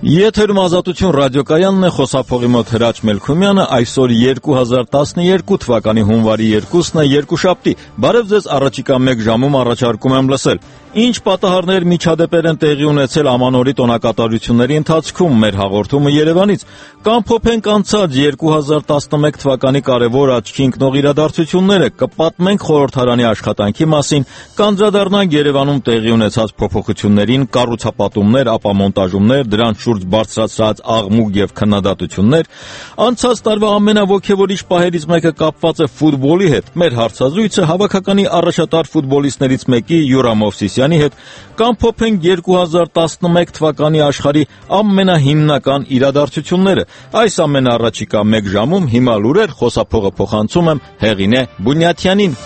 Եթերում Ազատություն ռադիոկայանն է, խոսափողի մոտ Հրաչ Մելքումյանը, այսօր 2012 թվականի հունվարի 2-ն է, երկուշաբթի։ Բարև ձեզ, առաջիկա 1 ժամում առաջարկում եմ լսել. Ինչ պատահարներ միջադեպեր են տեղի ունեցել ամանորի տոնակատարությունների ընթացքում, մեր հաղորդումը Երևանից, կամփոփենք անցած 2011 թվականի կարևոր աչքի ընկնող իրադարձությունները, կպատմենք խորհրդարանի աշխատանքի մասին, կանդրադառնանք Երևանում տեղի ունեցած փոփոխություններին, կառուցապատումներ, ապամոնտաժումներ, դրանց շուրջ բարձրացրած աղմուկ եւ քննադատություններ, անցած տարվա ամենաոգևորիչ պահերից մեկը կապված է ֆուտբոլի հետ։ Մեր հարցազրույցը հավաքականի առաջատար ֆուտբոլիստներից մեկի Յուրա Մովսիսյանի հետ, կամփոփենք 2011 թվականի աշխարհի ամենահիմնական իրադարձությունները։ Այս ամենը առաջիկա 1 ժամում, հիմա լուրեր, խոսափողը փոխանցում եմ Հեղինե Բունյաթյանին։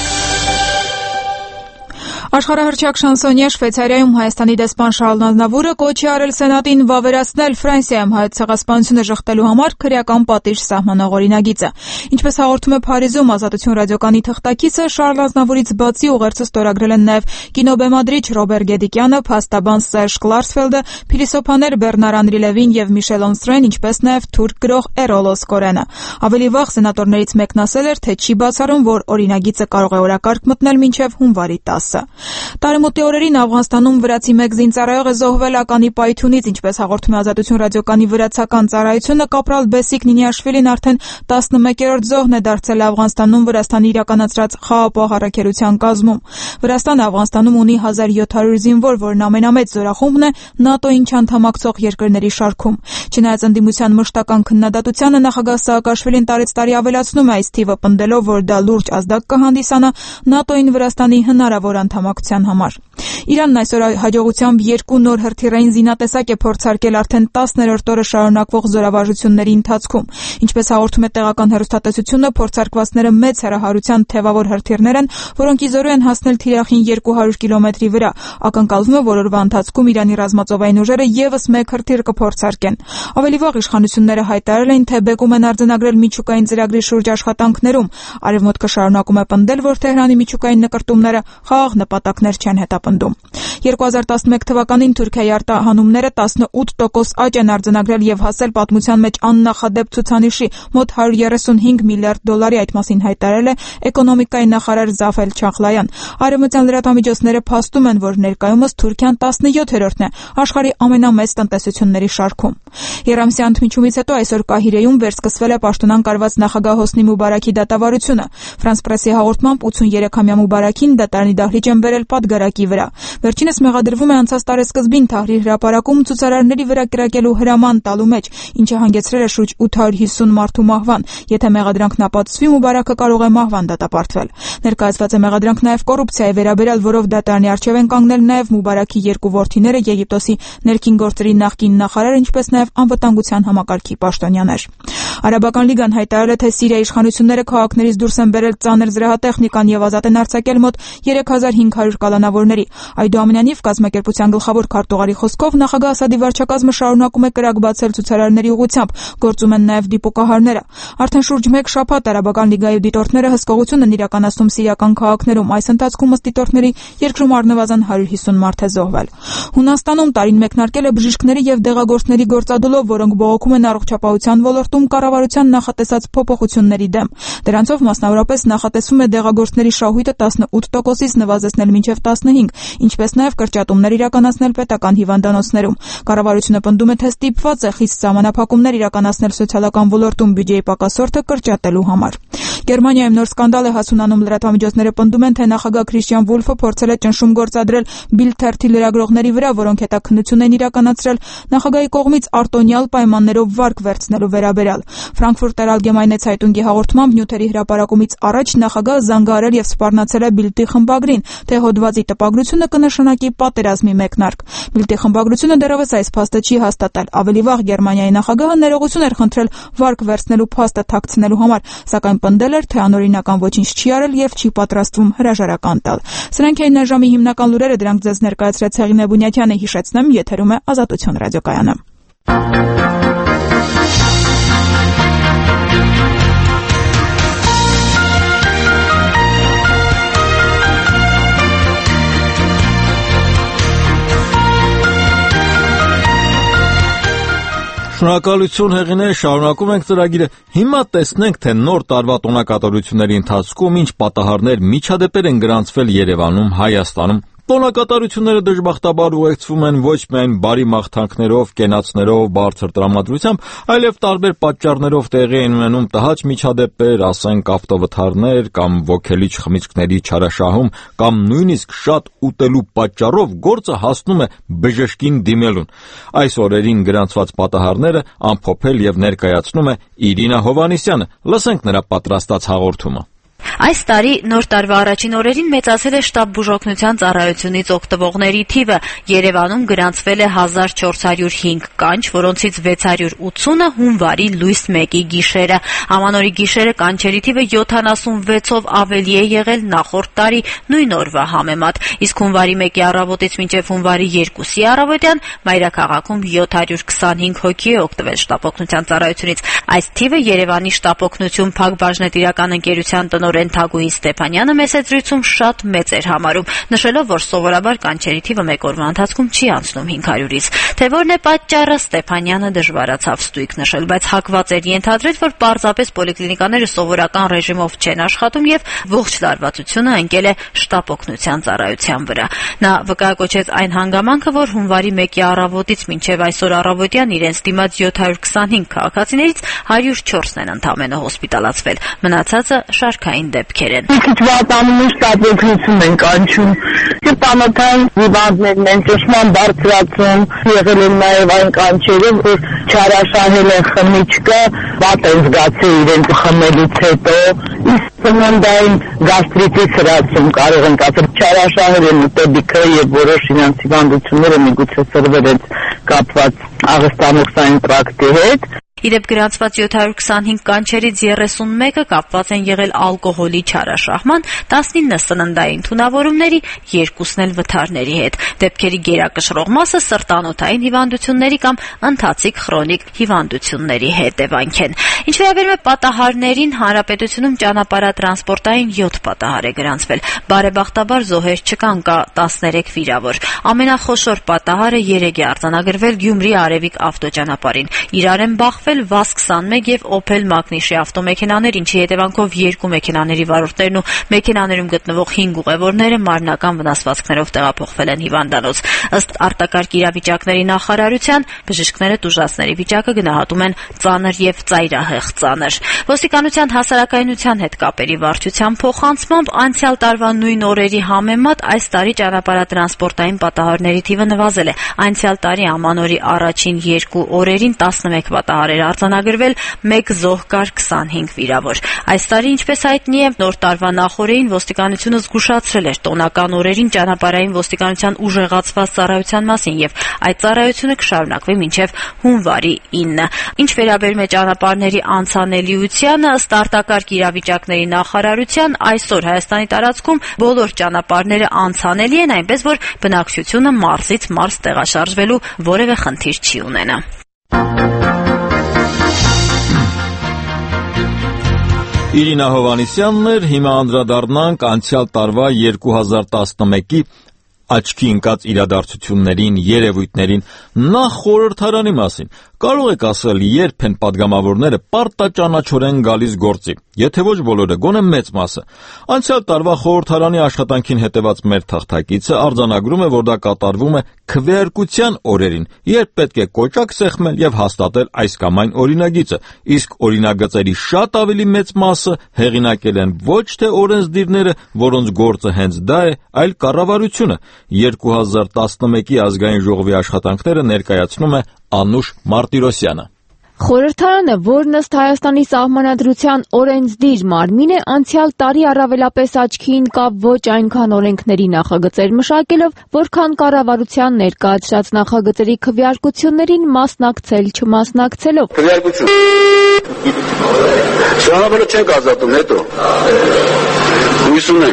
Աշխարհահռչակ շանսոնյե Շվեյցարիայում Հայաստանի դեսպան Շարլ Ազնավուրը կոչ է արել Սենատին վավերացնել Ֆրանսիայում հայոց ցեղասպանությունը ժխտելու համար քրեական պատիժ սահմանող օրինագիծը։ Ինչպես հաղորդում է Փարիզում Ազատություն ռադիոկանի թղթակիցը, Շարլ Ազնավուրից բացի ուղերձը ստորագրել են նաև կինոբեմադրիչ Ռոբեր Գեդիկյանը, փաստաբան Սերժ Կլարսֆելդը, փիլիսոփաներ Բեռնար Անրի Լևին եւ Միշել Օնստրեն, ինչպես նաև թուրք գրող Էրոլ Օսկորենը։ Ավելի վաղ սենատորներից մեկն ասել էր, թե չի բացառում, որ օրինագիծը կարող է օրակարգ մտնել մինչև հունվարի 10-ը։ Տարեմուտի օրերին Աֆղանստանում վրացի մեկ զինծառայող է զոհվել ականի պայթյունից, ինչպես հաղորդում է Ազատություն ռադիոկանի վրացական ծառայությունը, կապրալ Բեսիկ Նինիաշվիլին արդեն 11-րդ զոհն է դարձել Աֆղանստանում Վրաստանի իրականացրած խաղապահ առաքելության կազմում։ Վրաստանը Աֆղանստանում ունի 1700 զինվոր, որն ամենամեծ զորախումբն է ՆԱՏՕ-ին չանդամակցող երկրների շարքում։ Չնայած ընդդիմության մշտական քննադատությանը, նախագահ Սաակաշվիլին տարեց տարի ավելացնում է այս թիվը, պնդելով, որ դա լուրջ ազդակ կհանդիսանա ՆԱՏՕ-ին Վրաստանի հնարավոր անդամակցության համար։ Իրանն այսօր հաջողությամբ 2 նոր հրթիռային զինատեսակ է փորձարկել արդեն 10-րդ օրը շարունակվող զորավարժությունների ընթացքում։ Ինչպես հաղորդում է տեղական հեռուստատեսությունը, փորձարկվածները մեծ հեռահարության թևավոր հրթիռներ են, որոնք իզորու են հասնել թիրախին 200 կիլոմետրի վրա։ Ակնկալվում է, որ օրվա ընթացքում Իրանի ռազմածովային ուժերը եւս մեկ հրթիռ կփորձարկեն։ Ավելի վաղ իշխանությունները հայտարարել էին, թե բեկում են արձանագրել միջուկային ծրագրի շուրջ աշխատանքներում։ Արևմուտքը շարունակում է պնդել, որ Թեհրանի միջուկային նկրտումները խաղաղ նպատակներ չեն հետապնդում։ 2011 թվականին Թուրքիայի արտահանումները 18% աճ են արձանագրել եւ հասել պատմության մեջ աննախադեպ ցուցանիշի մոտ 135 միլիարդ դոլարի, այդ մասին հայտարարել է էկոնոմիկայի նախարար Զաֆել Չախլայան։ Արևմտյան լրատվամիջոցները փաստում են, որ ներկայումս Թուրքիան 17-րդն է աշխարհի ամենամեծ տնտեսությունների շարքում։ Երամսյա ընդմիջումից հետո այսօր Կահիրեում վերսկսվել է պաշտոնան կարված նախագահ Հոսնի Մուբարաքի դատավարությունը։ Ֆրանս պրեսի հաղորդմամբ 83-ամյա Մուբարաքին դատարանի դահլիճ են բերել պատգարակի վրա։ Վերջինս մեղադրվում է անցած տարեսկզբին Թահրիր հրապարակում ցուցարարների վրա կրակելու հրաման տալու մեջ, ինչը հանգեցրել է շուրջ 850 մարդու մահվան։ Եթե մեղադրանքն ապացուցվի, Մուբարաքը կարող է մահվան դատապարտվել։ Ներկայացված է մեղադրանք նաև կոռուպցիայի վերաբերյալ, որով դատարանի առջև են կանգնել նաև Մուբարաքի 2 որդիները, Եգիպտոսի ներքին գործերի նախկին նախարար, ինչպես նաև անվտանգության համակարգի պաշտոնյաներ։ Արաբական լիգան հայտարարել է, թե Սիրիայի իշխանությունները քաղաքներից դուրս են բերել ծանր զրահատեխնիկան եւ ազատ են արձակել մոտ 3500 կալանավորների։ Այդուամենայնիվ, կազմակերպության գլխավոր քարտուղարի խոսքով, նախագահ Ասադի վարչակազմը շարունակում է կրակ բացել ցուցարարների ուղղությամբ, գործում են նաև դիպուկահարները։ Արդեն շուրջ 1 շաբաթ Արաբական լիգայի դիտորդները հսկողություն են իրականացնում սիրիական քաղաքներում։ Այս ընթացքում ըստ դիտորդների երկրում առնվազն 150 մարդ է զոհվել։ Հունաստանում տարին մեկնարկել է բժիշկների եւ դեղագործների գործադուլով, որոնք բողոքում են առողջապահության ոլորտում կառավարության նախատեսած փոփոխությունների դեմ։ Դրանցով մասնավորապես նախատեսվում է դեղագործների շահույթը 18%-ից նվազեցնել մինչև 15%, ինչպես նաև կրճատումներ իրականացնել պետական հիվանդանոցներում։ Կառավարությունը պնդում է, թե ստիպված է խիստ սահմանափակումներ իրականացնել սոցիալական ոլորտում բյուջեի պակասորդը կրճատելու համար։ Գերմանիայում նոր սկանդալ է հասունանում, լրատվամիջոցները պնդում են, թե նախագահ Քրիշտիան Վուլֆը փորձել է ճնշում գործադրել Bild թերթի լրագրողների վրա, որոնք հետաքննություն են իրականացրել նախագահի կողմից արտոնյալ պայմաններով վարկ վերցնելու վերաբերյալ։ Ֆրանկֆուրտեր Ալգեմայնե ցայտունգի հաղորդմամբ նյութերի հրապարակումից առաջ նախագահը զանգահարել եւ սպառնացել է Bild-ի խմբագրին, թե հոդվածի տպագրությունը կնշանակի պատերազմի մեկնարկ։ Bild-ի խմբագրությունը դեռևս այս փաստը չի հաստատել։ Ավելի վաղ Գերմանիայի նախագահը ներողություն էր խնդրել վարկ վերցնելու փաստը թաքցնելու համար, սակայն պնդել էր, թե անօրինական ոչինչ չի արել եւ չի պատրաստվում հրաժարական տալ։ Սրանք էին այժմի հիմնական լուրերը, դրանք ձեզ ներկայացրեց Հեղինե Բունյաթյանը, հիշեցնեմ, եթերում է Ազատություն ռադիոկայանը։ Շնորհակալություն Հեղինե, շարունակում ենք ծրագիրը։ Հիմա տեսնենք, թե նոր տարվա տոնակատարությունների ընթացքում ինչ պատահարներ միջադեպեր են գրանցվել Երևանում, Հայաստանում։ Տոնակատարությունները դժբախտաբար ուղեկցվում են ոչ միայն բարի մաղթանքներով, կենացներով, բարձր տրամադրությամբ, այլև տարբեր պատճառներով տեղի են ունենում տհաճ միջադեպեր, ասենք ավտովթարներ կամ ոգելիչ խմիչքների չարաշահում, կամ նույնիսկ շատ ուտելու պատճառով գործը հասնում է բժշկին դիմելուն։ Այս օրերին գրանցված պատահարները ամփոփել եւ ներկայացնում է Իրինա Հովհաննիսյանը։ Լսենք նրա պատրաստած հաղորդումը։ Այս տարի նոր տարվա առաջին օրերին մեծացել է շտաբ բուժօգնության ծառայությունից օգտվողների թիվը։ Երևանում գրանցվել է 1405 կանչ, որոնցից 680-ը հունվարի լույս 1-ի գիշերը։ Ամանորի գիշերը կանչերի թիվը 76-ով ավելի է եղել նախորդ տարի նույն օրվա համեմատ, իսկ հունվարի 1-ի առավոտից մինչև հունվարի 2-ի առավոտյան մայրաքաղաքում 725 հոգի է օգտվել շտաբ օգնության ծառայությունից։ Այս թիվը Երևանի շտաբ օգնություն Փակ բաժնետիրական ընկերության տնօրեն Թագուհի Ստեփանյանը մեծ էջրույցում շատ մեծ էր համարում, նշելով, որ սովորաբար կանչերի թիվը մեկ օրվա ընթացքում չի անցնում 500-ից։ Թե որն է պատճառը, Ստեփանյանը դժվարացավ ստույգ նշել, բայց հակված էր ենթադրել, որ պարզապես պոլիկլինիկաները սովորական ռեժիմով չեն աշխատում եւ ողջ լարվածությունը ընկել է շտաբ օգնության ծառայության վրա։ Նա վկայակոչեց այն հանգամանքը, որ հունվարի 1-ի առավոտից մինչև այսօր առավոտյան իրենց դիմաց 725 քաղաքացիներից 104-ն են ընդամենը հոսպիտալացվել, մնացածը շարքային դեպքեր են։ Քիչ վատանում շտաբ օգնություն են կանչում։ Տանոթային հիվանդներն են ճշմարտ բարձրացում, եղել են նաև այն կանչերը, որ չարաշահել են խմիչքը, վատ են զգացել իրենց խմելուց հետո, իսկ ծննդային գաստրիտից հրացում կարող են կացել, չարաշահել են ուտելիքը եւ որոշ իրենց հիվանդությունները միգուցե սրվել են կապված աղստամոքսային տրակտի հետ։ Իդեպ գրանցված 725 կանչերից 31-ը կապված են եղել ալկոհոլի չարաշահման, 19 սննդային թունավորումների, 2-ն էլ վթարների հետ։ Դեպքերի գերակշռող մասը սրտանոթային հիվանդությունների կամ ընթացիկ խրոնիկ հիվանդությունների հետևանք են։ Ինչ վերաբերում է պատահարներին, հանրապետությունում ճանապարհատրանսպորտային 7 պատահար է գրանցվել։ Բարեբախտաբար զոհեր չկան, կա 13 վիրավոր։ Ամենախոշոր պատահարը 3 է արձանագրվել Գյումրի Արևիկ ավտոճանապարհին։ Իրար են բախվել ՎԱԶ-21 եւ Opel Magnishi ավտոմեքենաներ, ինչի հետևանքով 2 մեքենաների վարորդներն ու մեքենաներում գտնվող 5 ուղևորները մարմնական վնասվածքներով տեղափոխվել են հիվանդանոց։ Ըստ արտակարգ իրավիճակների նախարարության, բժիշկները տուժածների վիճակը գնահատում են ծանր եւ ծայրահեղ ծանր։ Ոստիկանության հասարակայնության հետ կապերի վարչության փոխանցմամբ անցյալ տարվա նույն օրերի համեմատ այս տարի ճանապարհատրանսպորտային պատահարների թիվը նվազել է։ Անցյալ տարի ամանորի առաջին 2 օրերին 11 պատահար արձանագրվել, 1 զոհ կար, 25 վիրավոր։ Այս տարի, ինչպես հայտնի է, նոր տարվա նախօրեին ոստիկանությունը զգուշացրել էր տոնական օրերին ճանապարհային ոստիկանության ուժեղացված ծառայության մասին եւ այդ ծառայությունը կշարունակվի մինչեւ հունվարի 9-ը։ Ինչ վերաբերում է ճանապարհների անցանելիությանը, ըստ արտակարգ իրավիճակների նախարարության, այսօր Հայաստանի տարածքում բոլոր ճանապարհները անցանելի են, այնպես որ բնակչությունը մարզից մարզ տեղաշարժվելու որևէ խնդիր չի ունենա։ Իրինա Հովհաննիսյանն էր, հիմա անդրադառնանք անցյալ տարվա 2011-ի աչքի ընկած իրադարձություններին, երևույթներին, նախ խորհրդարանի մասին։ Կարող եք ասել, երբ են падգամավորները պարտաճանաչորեն գալիս գործի, եթե ոչ բոլորը, գոնե մեծ մասը։ Անցյալ տարվա խորհրդարանի աշխատանքին հետևած մեր թղթակիցը արձանագրում է, որ դա կատարվում է քվեարկության օրերին, երբ պետք է կոճակ սեղմել եւ հաստատել այս կամ այն օրինագիծը, իսկ օրինագծերի շատ ավելի մեծ մասը հեղինակել են ոչ թե օրենսդիրները, որոնց գործը հենց դա է, այլ կառավարությունը։ 2011-ի ազգային ժողովի աշխատանքները ներկայացնում է Անուշ Մարտիրոսյանը։ Խորհրդարանը, որն ըստ Հայաստանի Սահմանադրության օրենսդիր մարմին է, անցյալ տարի առավելապես աչքի ընկավ ոչ այնքան օրենքների նախագծեր մշակելով, որքան կառավարության ներկայացրած նախագծերի քվեարկություններին մասնակցել չմասնակցելով։ Քվեարկություն։ Շահավերը չենք ազատում հետո։ Հույս ունենք։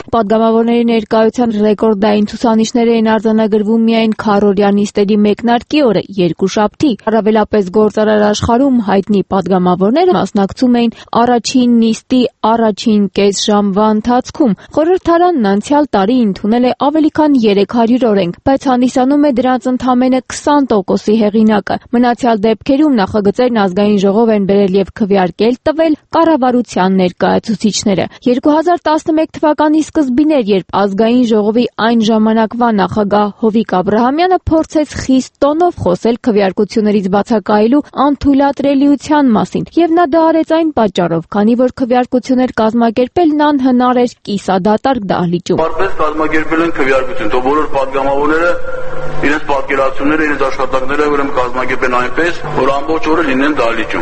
Պատգամավորների ներկայության ռեկորդային ցուցանիշներ էին արձանագրվում միայն քառօրյա նիստերի մեկնարկի օրը երկուշաբթի։ Առավելապես գործարար աշխարհում հայտնի պատգամավորները մասնակցում էին առաջին նիստի առաջին կես ժամվա ընթացքում։ Խորհրդարանն անցյալ տարի ընդունել է ավելի քան 300 օրենք, բայց հանդիսանում է դրանց ընդամենը 20%-ի հեղինակը։ Մնացյալ դեպքերում նախագծերն ազգային ժողով են բերել եւ քվեարկել տվել կառավարության ներկայացուցիչները։ 2011 թվականի սկզբին էր, երբ ազգային ժողովի այն ժամանակվա նախագահ Հովիկ Աբրահամյանը փորձեց խիստ տոնով խոսել քվեարկություններից բացակայելու անթույլատրելիության մասին, եւ նա դա արեց այն պատճառով, քանի որ քվեարկություններ կազմակերպելն անհնար էր կիսադատարկ դահլիճում։ Որպես կազմակերպել են քվեարկություն, թող բոլոր պատգամավորները իրենց պատկերացումները, իրենց աշխատանքները ուրեմն կազմակերպեն այնպես, որ ամբողջ օրը լինեն դահլիճում։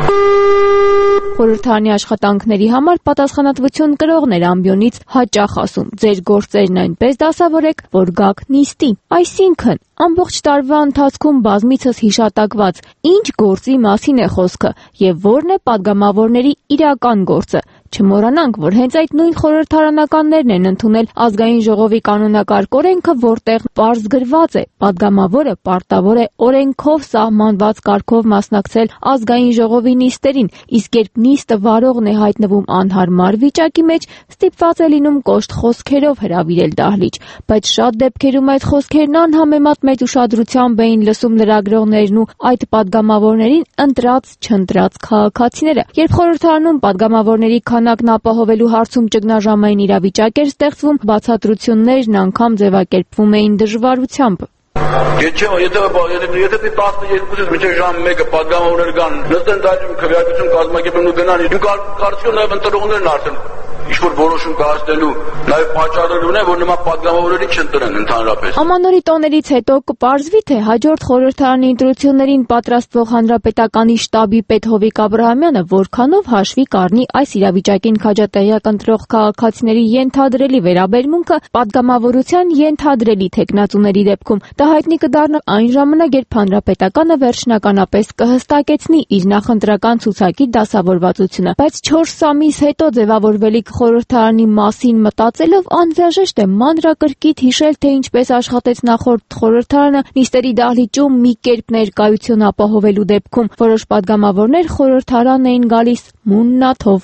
Խորհրդարանի աշխատանքների համար պատասխանատվություն կրողներ ամբիոնից հաճախ ասում. ձեր գործերն այնպես դասավորեք, որ գաք նիստի։ Այսինքն, ամբողջ տարվա ընթացքում բազմիցս հիշատակված ինչ գործի մասին է խոսքը եւ որն է պատգամավորների իրական գործը։ Չմոռանանք, որ հենց այդ նույն խորհրդարանականներն են ընդունել ազգային ժողովի կանոնակարգ օրենքը, որտեղ պարզ գրված է. պատգամավորը պարտավոր է օրենքով սահմանված կարգով մասնակցել ազգային ժողովի նիստերին, իսկ երբ նիստը վարողն է հայտնվում անհարմար վիճակի մեջ, ստիպված է լինում կոշտ խոսքերով հրավիրել դահլիճ, բայց շատ դեպքերում այդ խոսքերն անհամեմատ մեծ ուշադրությամբ էին լսում լրագրողներն ու այդ պատգամավորներին ընտրած-չընտրած քաղաքացիները։ Երբ խորհրդարանում պատգամավորների քանակն ապահովելու հարցում ճգնաժամային իրավիճակ էր ստեղծվում, բացատրություններն անգամ ձևակերպվում էին դժվարությամբ։ Եթե 12-ից մինչև ժամ 1-ը պատգամավորներ կան, նստեն դահլիճում քվեարկություն կազմակերպեն ու գնան, դու կարծիքով նաև ընտրողներն արդեն ինչ-որ որոշում կայացնելու նաև պատճառներ ունեն, որ նման պատգամավորների չընտրեն ընդհանրապես։ Ամանորի տոներից հետո կպարզվի, թե հաջորդ խորհրդարանի ընտրություններին պատրաստվող հանրապետականի շտաբի պետ Հովիկ Աբրահամյանը որքանով հաշվի կառնի այս իրավիճակին քաջատեղյակ ընտրող քաղաքացիների ենթադրելի վերաբերմունքը պատգամավորության ենթադրելի թեկնածուների դեպքում։ Դա հայտնի կդառնա այն ժամանակ, երբ հանրապետականը վերջնականապես կհստակեցնի իր նախընտրական ցուցակի դասավորվածությունը, բայց 4 ամիս հետո ձևավորվելիք խորհրդարանի մասին մտածելով անհրաժեշտ է մանրակրկիտ հիշել, թե ինչպես աշխատեց նախորդ խորհրդարանը նիստերի դահլիճում մի կերպ ներկայություն ապահովելու դեպքում։ Որոշ պատգամավորներ խորհրդարան էին գալիս մուննաթով։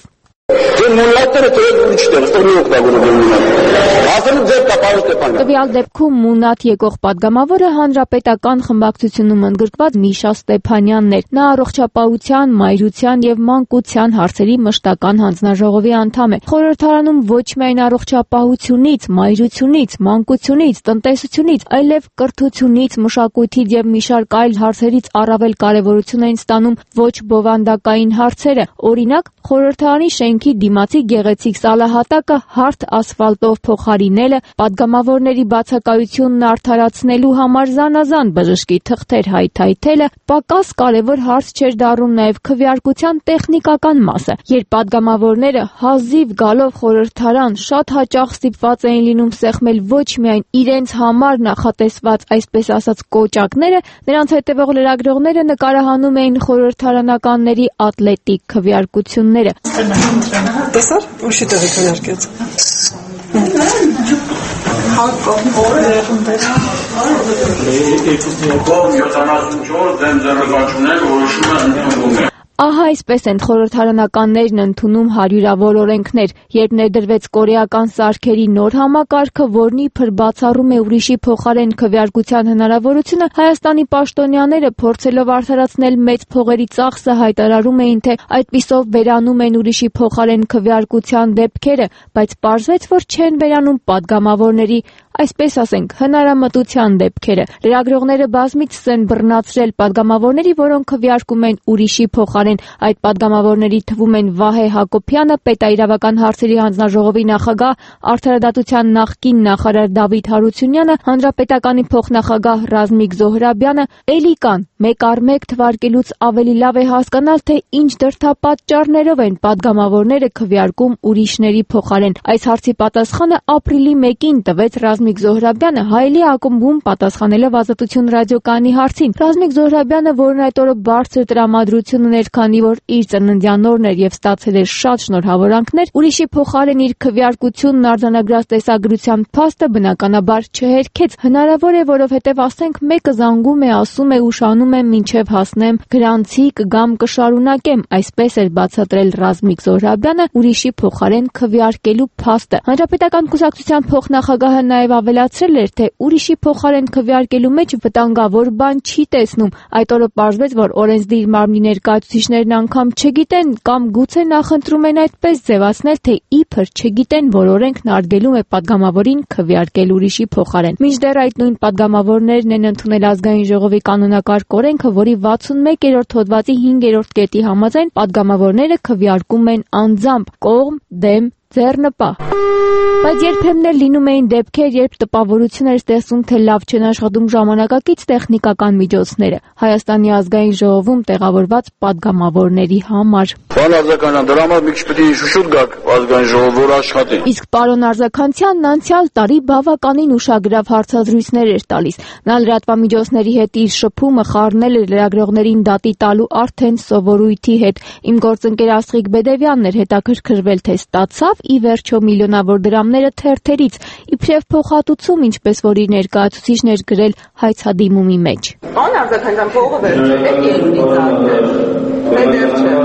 Տվյալ դեպքում մուննաթ եկող պատգամավորը հանրապետական խմբակցությունում ընդգրկված Միշա Ստեփանյանն էր։ Նա առողջապահության, մայրության եւ մանկության հարցերի մշտական հանձնաժողովի անդամ է։ Խորհրդարանում ոչ միայն առողջապահությունից, մայրությունից, մանկությունից, տնտեսությունից, այլև կրթությունից, մշակույթից եւ մի շարք այլ հարցերից առավել կարեւորություն են ստանում ոչ բովանդակային հարցերը։ Օրինակ, խորհրդարանի շենքի դիմացի գեղեցիկ սալահատակը հարթ ասֆալտով փոխարինելը, պատգամավորների բացակայությունն արդարացնելու համար զանազան բժշկի թղթեր հայթայթելը, պակաս կարևոր հարց չէր դառնում նաև քվեարկության տեխնիկական մասը, երբ պատգամավորները հազիվ գալով խորհրդարան շատ հաճախ ստիպված էին լինում սեղմել ոչ միայն իրենց համար նախատեսված այսպես ասած կոճակները, նրանց հետևող լրագրողները նկարահանում էին խորհրդարանականների ատլետիկ քվեարկությունները։ Տեսար, ուրիշի տեղի քվեարկեց։ Ահա այսպես են խորհրդարանականներն ընդունում հարյուրավոր օրենքներ, երբ ներդրվեց կորեական սարքերի նոր համակարգը, որն իբր բացառում է ուրիշի փոխարեն քվեարկության հնարավորությունը, Հայաստանի պաշտոնյաները փորձելով արդարացնել մեծ փողերի ծախսը հայտարարում էին, թե այդպիսով վերանում են ուրիշի փոխարեն քվեարկության դեպքերը, բայց պարզվեց, որ չեն վերանում պատգամավորների, այսպես ասենք, հնարամտության դեպքերը։ Լրագրողները բազմիցս են բռնացրել պատգամավորների, որոնք քվեարկում են ուրիշի փոխարեն։ Այդ պատգամավորների թվում են Վահե Հակոբյանը, պետաիրավական հարցերի հանձնաժողովի նախագահ, արդարադատության նախկին նախարար Դավիթ Հարությունյանը, հանրապետականի փոխնախագահ Ռազմիկ Զոհրաբյանը, էլի կան։ Մեկ առ մեկ թվարկելուց ավելի լավ է հասկանալ, թե ինչ դրդապատճառներով են պատգամավորները քվեարկում ուրիշների փոխարեն։ Այս հարցի պատասխանը ապրիլի 1-ին տվեց Ռազմիկ Ռազմիկ Զոհրաբյանը հայելի ակումբում պատասխանելով Ազատություն ռադիոկայանի հարցին։ Ռազմիկ Զոհրաբյանը, որն այդ օրը բարձր տրամադրություն ուներ, քանի որ իր ծննդյան օրն էր եւ ստացել էր շատ շնորհավորանքներ, ուրիշի փոխարեն իր քվեարկությունն արձանագրած տեսագրության փաստը բնականաբար չհերքեց։ Հնարավոր է, որովհետեւ ասենք մեկը զանգում է, ասում է, ուշանում է մինչեւ հասնեմ, գրանցի կգամ կշարունակեմ, այսպես էր բացատրել Ռազմիկ Զոհրաբյանը ուրիշի փոխարեն քվեարկելու փաստը։ Հանրապետական կուսակցության փոխնախագահը նաև ավելացրել էր, թե ուրիշի փոխարեն քվեարկելու մեջ վտանգավոր բան չի տեսնում։ Այդ օրը պարզվեց, որ օրենսդիր մարմնի ներկայացուցիչներն անգամ չգիտեն կամ գուցե նախընտրում են այդպես ձևացնել, թե իբր չգիտեն, որ օրենքն արգելում է падգամավորին քվեարկել ուրիշի փոխարեն։ Մինչդեռ այդ նույն падգամավորներն են ընդունել ազգային ժողովի կանոնակարգ օրենքը, որի 61-րդ հոդվածի 5-րդ կետի համաձայն падգամավորները քվեարկում են անձամբ, կողմ, դեմ, ձեռնպահ։ Բայց երբեմն էլ լինում էին դեպքեր, երբ տպավորություն էր ստեղծում, թե լավ չեն աշխատում ժամանակակից տեխնիկական միջոցները Հայաստանի ազգային ժողովում տեղավորված падգամավորների համար։ Պարոն Արձականյան, դրա համար մի քիչ պետք է շուշուտ գաք ազգային ժողով, որ աշխատի։ Իսկ պարոն Արձականյանն անցյալ տարի բավականին ուշագրավ հարցազրույցներ էր տալիս։ Նա լրատվամիջոցների հետ իր շփումը խառնել էր լրագրողներին դատի տալու արդեն սովորույթի հետ։ Իմ գործընկեր Աստղիկ Բեդևյանն էր հետաքրքրվել, թե ստացավ ի վերջո միլիոնավոր դրամները թերթերից, իբրև փոխհատուցում, ինչպես որ իր ներկայացուցիչն էր գրել հայցադիմումի մեջ։ Պարոն Արձականյան, փողը վերջել եք ելունի ծաղրել։ Մեդեր չէ։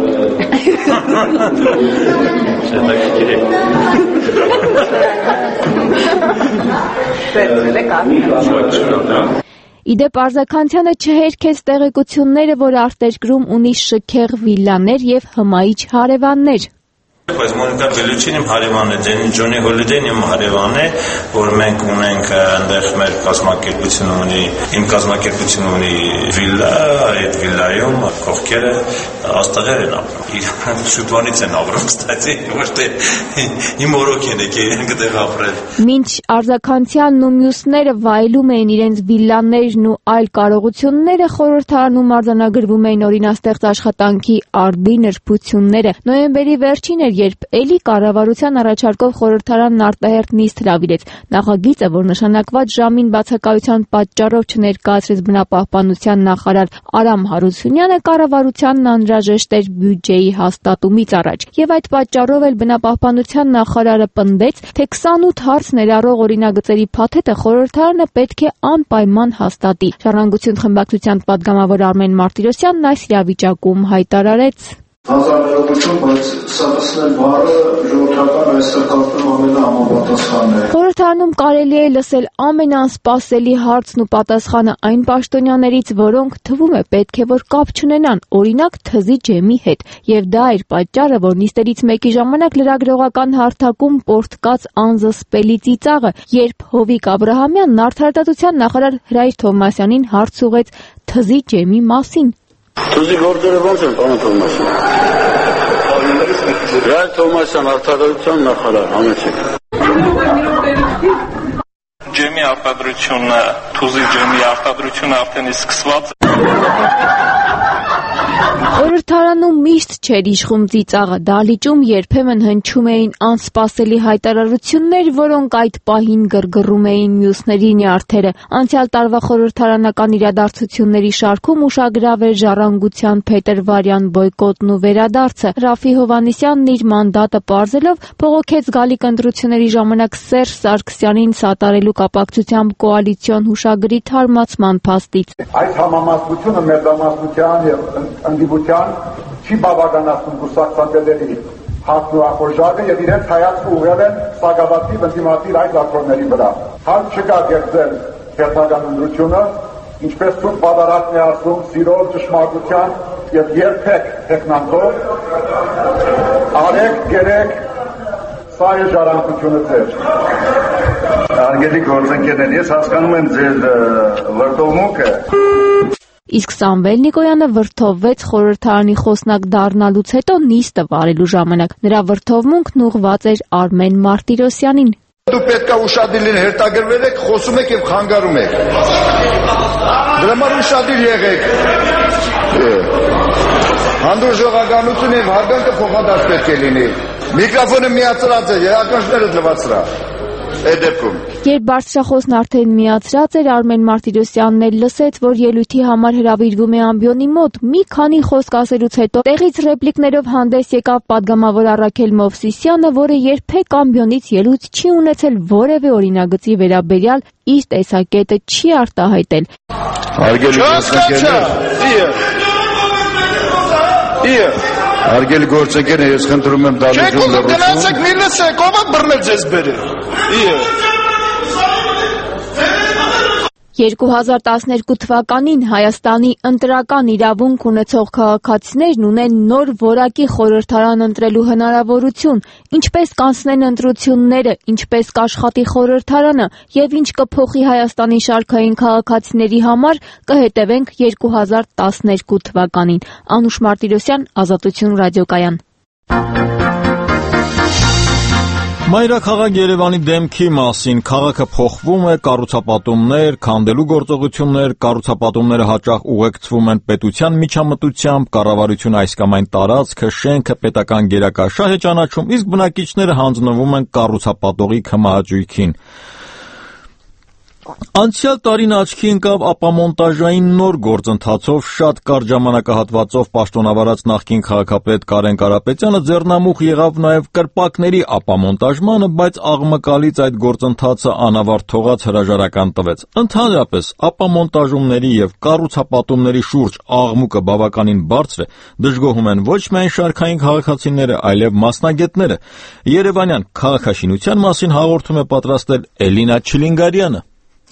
Վերջել եք արդեն։ Իդեպ Արձականյանը չհերքեց տեղեկությունները, որ արտերկրում ունի շքեղ վիլլաներ եւ հմայիչ հարևաններ։ Բայց Մոնիկա Բելուչինի հարևանն է, Ջենի Ջոնի Հոլիդեյն իմ հարևանն է, որ մենք ունենք այնտեղ մեր կազմակերպությունը ունի, իմ կազմակերպությունը ունի վիլլա, այդ վիլլայում կողքերը աստղեր են ապրում։ Իրանք շուտվանից են ապրում, կստացի, ոչ թե իմ օրոք են եկել իրենք այդտեղ ապրել։ Մինչ Արձականյանն ու մյուսները վայելում էին իրենց վիլլաներն ու այլ կարողությունները, խորհրդարանում արձանագրվում էին օրինաստեղծ աշխատանքի արդի նրբությունները։ Նոյեմբերի վերջին էր, երբ էլի կառավարության առաջարկով խորհրդարանն արտահերթ նիստ հրավիրեց։ Նախագիծը, որ նշանակված ժամին բացակայության պատճառով չներկայացրեց բնապահպանության նախարար Արամ Հարությունյանը, կառավարությանն անհրաժեշտ էր բյուջեի հաստատումից առաջ։ Եվ այդ պատճառով էլ բնապահպանության նախարարը պնդեց, թե 28 հարց ներառող օրինագծերի փաթեթը խորհրդարանը պետք է անպայման հաստատի։ Ժառանգություն խմբակցության падգամավոր Արմեն Մարտիրոսյանն այս իրավիճակում հայտարարեց. Հազարներողություն, բայց սա բառը ժողովրդական այստեղ կարծում ամենահամապատասխանն է։ Խորհրդարանում կարելի է լսել ամենանսպասելի հարցն ու պատասխանը այն պաշտոնյաներից, որոնք թվում է պետք է որ կապ չունենան, օրինակ թզի ջեմի հետ։ Եվ դա էր պատճառը, որ նիստերից մեկի ժամանակ լրագրողական հարթակում պորտկաց անզսպելի ծիծաղը, երբ Հովիկ Աբրահամյանն արդարադատության նախարար Հրայր Թովմասյանին հարց ուղղեց թզի ջեմի մասին։ Թուզի գործերը ոնց են, պարոն Թովմասյան։ Հրայր Թովմասյան, արդարադատության նախարար, համեցեք։ Ջեմի արտադրությունը, թուզի ջեմի արտադրությունը արդեն սկսված է։ Խորհրդարանում միշտ չէր իշխում ծիծաղը, դահլիճում երբեմն հնչում էին անսպասելի հայտարարություններ, որոնք այդ պահին գրգռում էին մյուսների նյարդերը։ Անցյալ տարվա խորհրդարանական իրադարձությունների շարքում ուշագրավ էր Ժառանգության փետրվարյան բոյկոտն ու վերադարձը։ Ռաֆի Հովհաննիսյանն իր մանդատը պարզելով բողոքեց գալիք ընտրությունների ժամանակ Սերժ Սարգսյանին սատարելու կապակցությամբ կոալիցիոն հուշագրի թարմացման փաստից։ Այդ համամասնությունը մեծամասնության եւ ընդդիմության չի բավականացնում կուսակցությունների հակն ու ախորժակը եւ իրենց հայացքը ուղղել են սակավաթիվ ընդդիմադիր այդ ակտորների վրա։ Հարկ չկա գերձել քերթական ընդրությունը, ինչպես ցույց բادراتն է ասում, սիրով, ճշմարտության եւ երբեք հեգնանքով արեք, գերեք, սա է ժառանգությունը ձեր։ Արգելի գործընկերներ, ես հասկանում եմ ձեր վրդովմունքը։ Իսկ Սամվել Նիկոյանը վրդովվեց խորհրդարանի խոսնակ դառնալուց հետո նիստը վարելու ժամանակ։ Նրա վրդովմունքն ուղղված էր Արմեն Մարտիրոսյանին։ Դու պետք է ուշադիր հերթագրվել եք, խոսում եք եւ խանգարում եք։ Դրա համար ուշադիր եղեք։ Հանդուրժողականություն եւ հարգանքը փոխադարձ պետք է լինի։ Միկրոֆոնը միացրած է, երաժշտները լվացրա։ Երբ բարձրախոսն արդեն միացրած էր, Արմեն Մարտիրոսյանն էլ լսեց, որ ելույթի համար հրավիրվում է ամբիոնի մոտ։ Մի քանի խոսք ասելուց հետո տեղից ռեպլիկներով հանդես եկավ պատգամավոր Առաքել Մովսիսյանը, որը երբեք ամբիոնից ելույթ չի ունեցել որևէ օրինագծի վերաբերյալ, իր տեսակետը չի արտահայտել։ Արգելի գործընկերներ, ես խնդրում եմ դալություն լռություն։ Գնացեք մի լսեք, ով է բռնել ձեզ բերել։ 2012 թվականին Հայաստանի ընտրական իրավունք ունեցող քաղաքացիներն ունեն նոր որակի խորհրդարան ընտրելու հնարավորություն, ինչպես կանցնեն ընտրությունները, ինչպես կաշխատի խորհրդարանը եւ ինչ կփոխի Հայաստանի շարքային քաղաքացիների համար, կհետևենք 2012 թվականին։ Անուշ Մարտիրոսյան, Ազատություն ռադիոկայան։ Մայրաքաղաք Երևանի դեմքի մասին քաղաքը փոխվում է, կառուցապատումներ, քանդելու գործողություններ, կառուցապատումները հաճախ ուղեկցվում են պետության միջամտությամբ, կառավարությունը այս կամ այն տարածքը, շենքը պետական գերակաշահ է ճանաչում, իսկ բնակիչները հանձնվում են կառուցապատողի քմահաճույքին։ Անցյալ տարին աչքի ընկավ ապամոնտաժային նոր գործընթացով շատ կարճ ժամանակահատվածով պաշտոնավարած նախկին քաղաքապետ Կարեն Կարապետյանը ձեռնամուխ եղավ նաև կրպակների ապամոնտաժմանը, բայց աղմկալից այդ գործընթացը անավարտ թողած հրաժարական տվեց։ Ընդհանրապես ապամոնտաժումների եւ կառուցապատումների շուրջ աղմուկը բավականին բարձր է, դժգոհում են ոչ միայն շարքային քաղաքացիները, այլև մասնագետները։ Երևանյան քաղաքաշինության մասին հաղորդում է պատրաստել Էլինա Չիլինգարյանը։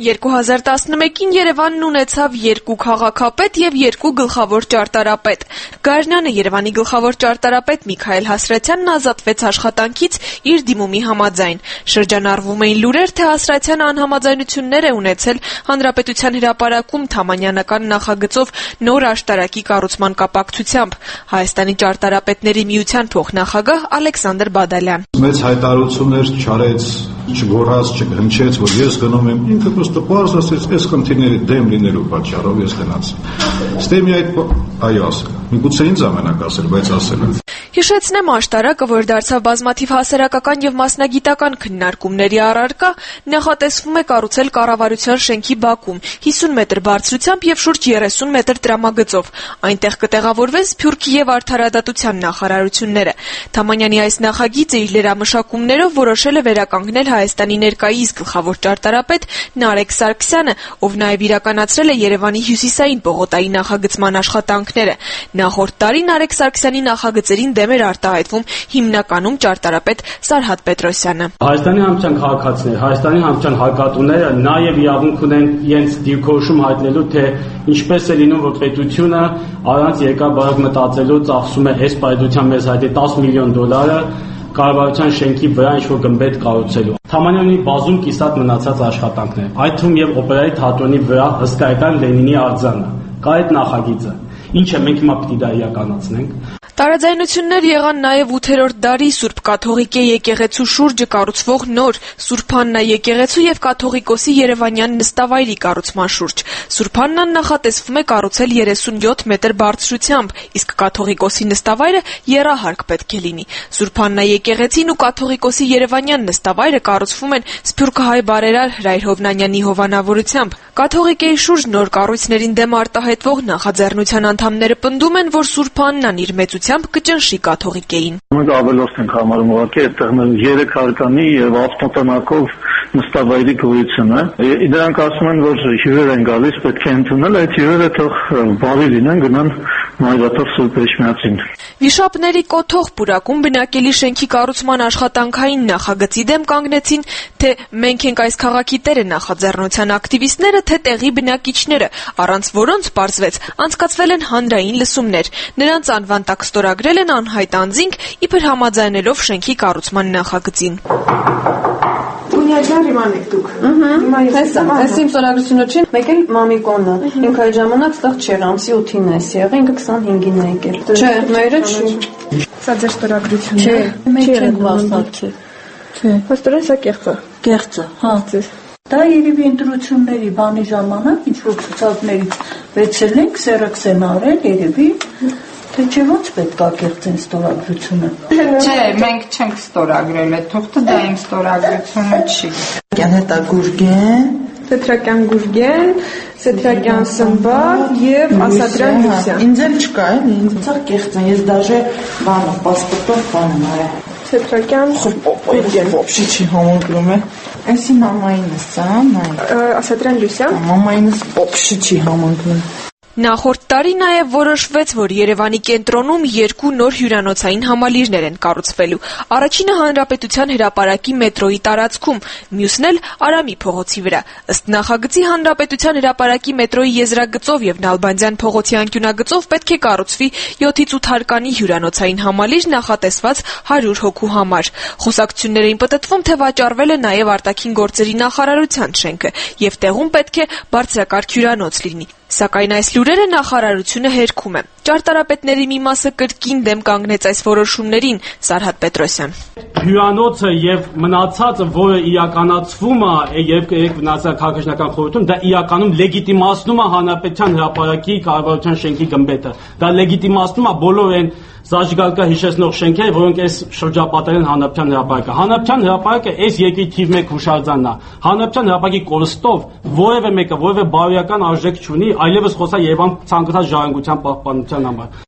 2011-ին Երևանն ունեցավ 2 քաղաքապետ եւ 2 գլխավոր ճարտարապետ։ Գարնանը Երևանի գլխավոր ճարտարապետ Միքայել Հասրատյանն ազատվեց աշխատանքից իր դիմումի համաձայն։ Շրջանառվում էին լուրեր, թե Հասրատյանը անհամաձայնություններ է ունեցել Հանրապետության հրապարակում Թամանյանական նախագծով նոր աշտարակի կառուցման կապակցությամբ։ Հայաստանի ճարտարապետների միության փոխնախագահ Ալեքսանդր Բադալյան։ Մեծ հայտարարություններ չարեց, չգոռաց, չհնչեց, որ ես գնում եմ, ինքը պստը պարզ ասեց, այս խնդիրների դեմ լինելու պատճառով ես գնացի։ Ստեմի այդ այո ասել։ Միգուցե ինձ ամենակ ասել, բայց ասել եմ։ Հիշեցնեմ, աշտարակը, որ դարձավ բազմաթիվ հասարակական եւ մասնագիտական քննարկումների առարկա, նախատեսվում է կառուցել կառավարության շենքի բակում 50 մետր բարձրությամբ եւ շուրջ 30 մետր տրամագծով։ Այնտեղ կտեղավորվեն Սփյուռքի եւ Արդարադատության նախարարությունները։ Թամանյանի այս նախագիծը իր լրամշակումներով որոշել է վերականգնել Հայաստանի ներկայիս գլխավոր ճարտարապետ Նարեկ Սարգսյանը, ով նաեւ իրականացրել է Երևանի հյուսիսային պողոտայի նախագծման աշխատանքները։ Նախորդ տարի Նարեկ Սարգսյանի նախագծերին դեմ էր արտահայտվում հիմնականում ճարտարապետ Սարհատ Պետրոսյանը։ Հայաստանի Հանրապետության քաղաքացիները, Հայաստանի Հանրապետության հարկատուները նաև իրավունք ունեն իրենց դիրքորոշում հայտնելու, թե ինչպես է լինում, որ պետությունը առանց երկրաբարակ մտածելու ծախսում է այս պայծության մեզ հայտի $10 միլիոն կառավարության շենքի վրա ինչ-որ գմբեթ կառուցելու։ Թամանյանի բազում կիսատ մնացած աշխատանքներ, այդ թվում եւ օպերայի թատրոնի վրա հսկայական Լենինի արձանը, կա այդ նախագիծը։ Ինչ է, մենք հիմա պիտի դա իրականացնենք։ Տարաձայնություններ եղան նաև 8-րդ դարի Սուրբ Կաթողիկե եկեղեցու շուրջը կառուցվող նոր Սուրբ Աննա եկեղեցու եւ Կաթողիկոսի Երևանյան նստավայրի կառուցման շուրջ։ Սուրբ Աննան նախատեսվում է կառուցել 37 մետր բարձրությամբ, իսկ Կաթողիկոսի նստավայրը եռահարկ պետք է լինի։ Սուրբ Աննա եկեղեցին ու Կաթողիկոսի Երևանյան նստավայրը կառուցվում են սփյուռքահայ բարերար Հրայր Հովնանյանի հովանավորությամբ։ Կաթողիկեի շուրջ նոր կառույցներին դեմ արտահայտվող նախաձեռնության անդամները պնդում են, որ Սուրբ Աննան իր մեծությամբ կճնշի կաթողիկեին։ Մենք ավելորդ ենք համարում ուղղակի այդտեղ 3 հարկանի եւ ավտոտնակով նստավայրի գոյությունը։ Դրանք ասում են, որ հյուրեր են գալիս, պետք է ընդունել այդ հյուրերը թող բարի լինեն, գնան Մայրաթոր Սուրբ Էջմիածին։ Վիշապների կոթող պուրակում բնակելի շենքի կառուցման աշխատանքային նախագծի դեմ կանգնեցին թե մենք ենք այս քաղաքի տերը նախաձեռնության ակտիվիստները, թե տեղի բնակիչները, առանց որոնց պարզվեց անցկացվել են հանրային լսումներ։ Նրանց անվան տակ ստորագրել են անհայտ անձինք, իբր համաձայնելով շենքի կառուցման նախագծին։ Ունիաջան իմանեք դուք։ Այս իմ ստորագրությունը չի, մեկ էլ մամիկոնը։ Ինքը այդ ժամանակ ստեղ չէր, ամսի 8-ին էս եղել, ինքը 25-ին է եկել։ Չէ, մայրը չի։ Սա ձեր ստորագրությունն է։ Մենք չենք վաստակել։ Չէ, հստորեն սա կեղծը։ Կեղծը, հա։ Դա երևի ընտրությունների բանի ժամանակ ինչ որ ցուցակներից վերցրել ենք, սերքսեն արել, երևի Թե չէ ոնց պետք է կեղծեն ստորագրությունը։ Չէ, մենք չենք ստորագրել այդ թուղթը, դա իմ ստորագրությունը չի։ Հետա Գուրգեն, Տետրակյան Գուրգեն, Սետրակյան Սմբակ եւ Ասատրյան Լուսյան։ Ինձ էլ չկա, ինձ ցավ կեղծեն, ես դաժե բանը, պասպորտով բանը նայ։ Սետրակյան Գուրգեն։ Ոբշի չի համընկնում է։ Այսի մամայինս, նայ։ Ասատրյան Լուսյան։ Մամայինս ոբշի չի համընկնում։ Նախորդ տարի նաև որոշվեց, որ Երևանի կենտրոնում 2 նոր հյուրանոցային համալիրներ են կառուցվելու։ Առաջինը Հանրապետության հրապարակի մետրոյի տարածքում, մյուսն էլ Արամի փողոցի վրա։ Ըստ նախագծի Հանրապետության հրապարակի մետրոյի եզրագծով եւ Նալբանդյան փողոցի անկյունագծով պետք է կառուցվի 7-ից 8 հարկանի հյուրանոցային համալիր նախատեսված 100 հոգու համար։ Խոսակցություններին պտտվում, թե վաճառվել է նաև արտաքին գործերի նախարարության շենքը եւ տեղում պետք է բարձրակարգ հյուրանոց լինի։ Սակայն այս լուրերը նախարարությունը հերքում է։ Ճարտարապետների մի մասը կրկին դեմ կանգնեց այս որոշումներին, Սարհատ Պետրոսյան։ Հյուրանոցը եւ մնացածը, որը իրականացվում է եւ վնասել քաղաքաշինական խորհրդում, դա իրականում լեգիտիմացնում է Հանրապետության հրապարակի կառավարության շենքի գմբեթը։ Դա լեգիտիմացնում է բոլոր այն Զաժգալկա հիշեցնող շենքերը, որոնք այս շրջապատել են Հանրապետության հրապարակը։ Հանրապետության հրապարակը այս երկրի թիվ 1 հուշարձանն է։ Հանրապետության հրապարակի կորստով որևէ մեկը որևէ բարոյական արժեք չունի, այլևս խոսա Երևան ցանկացած ժառանգության պահպանության համար։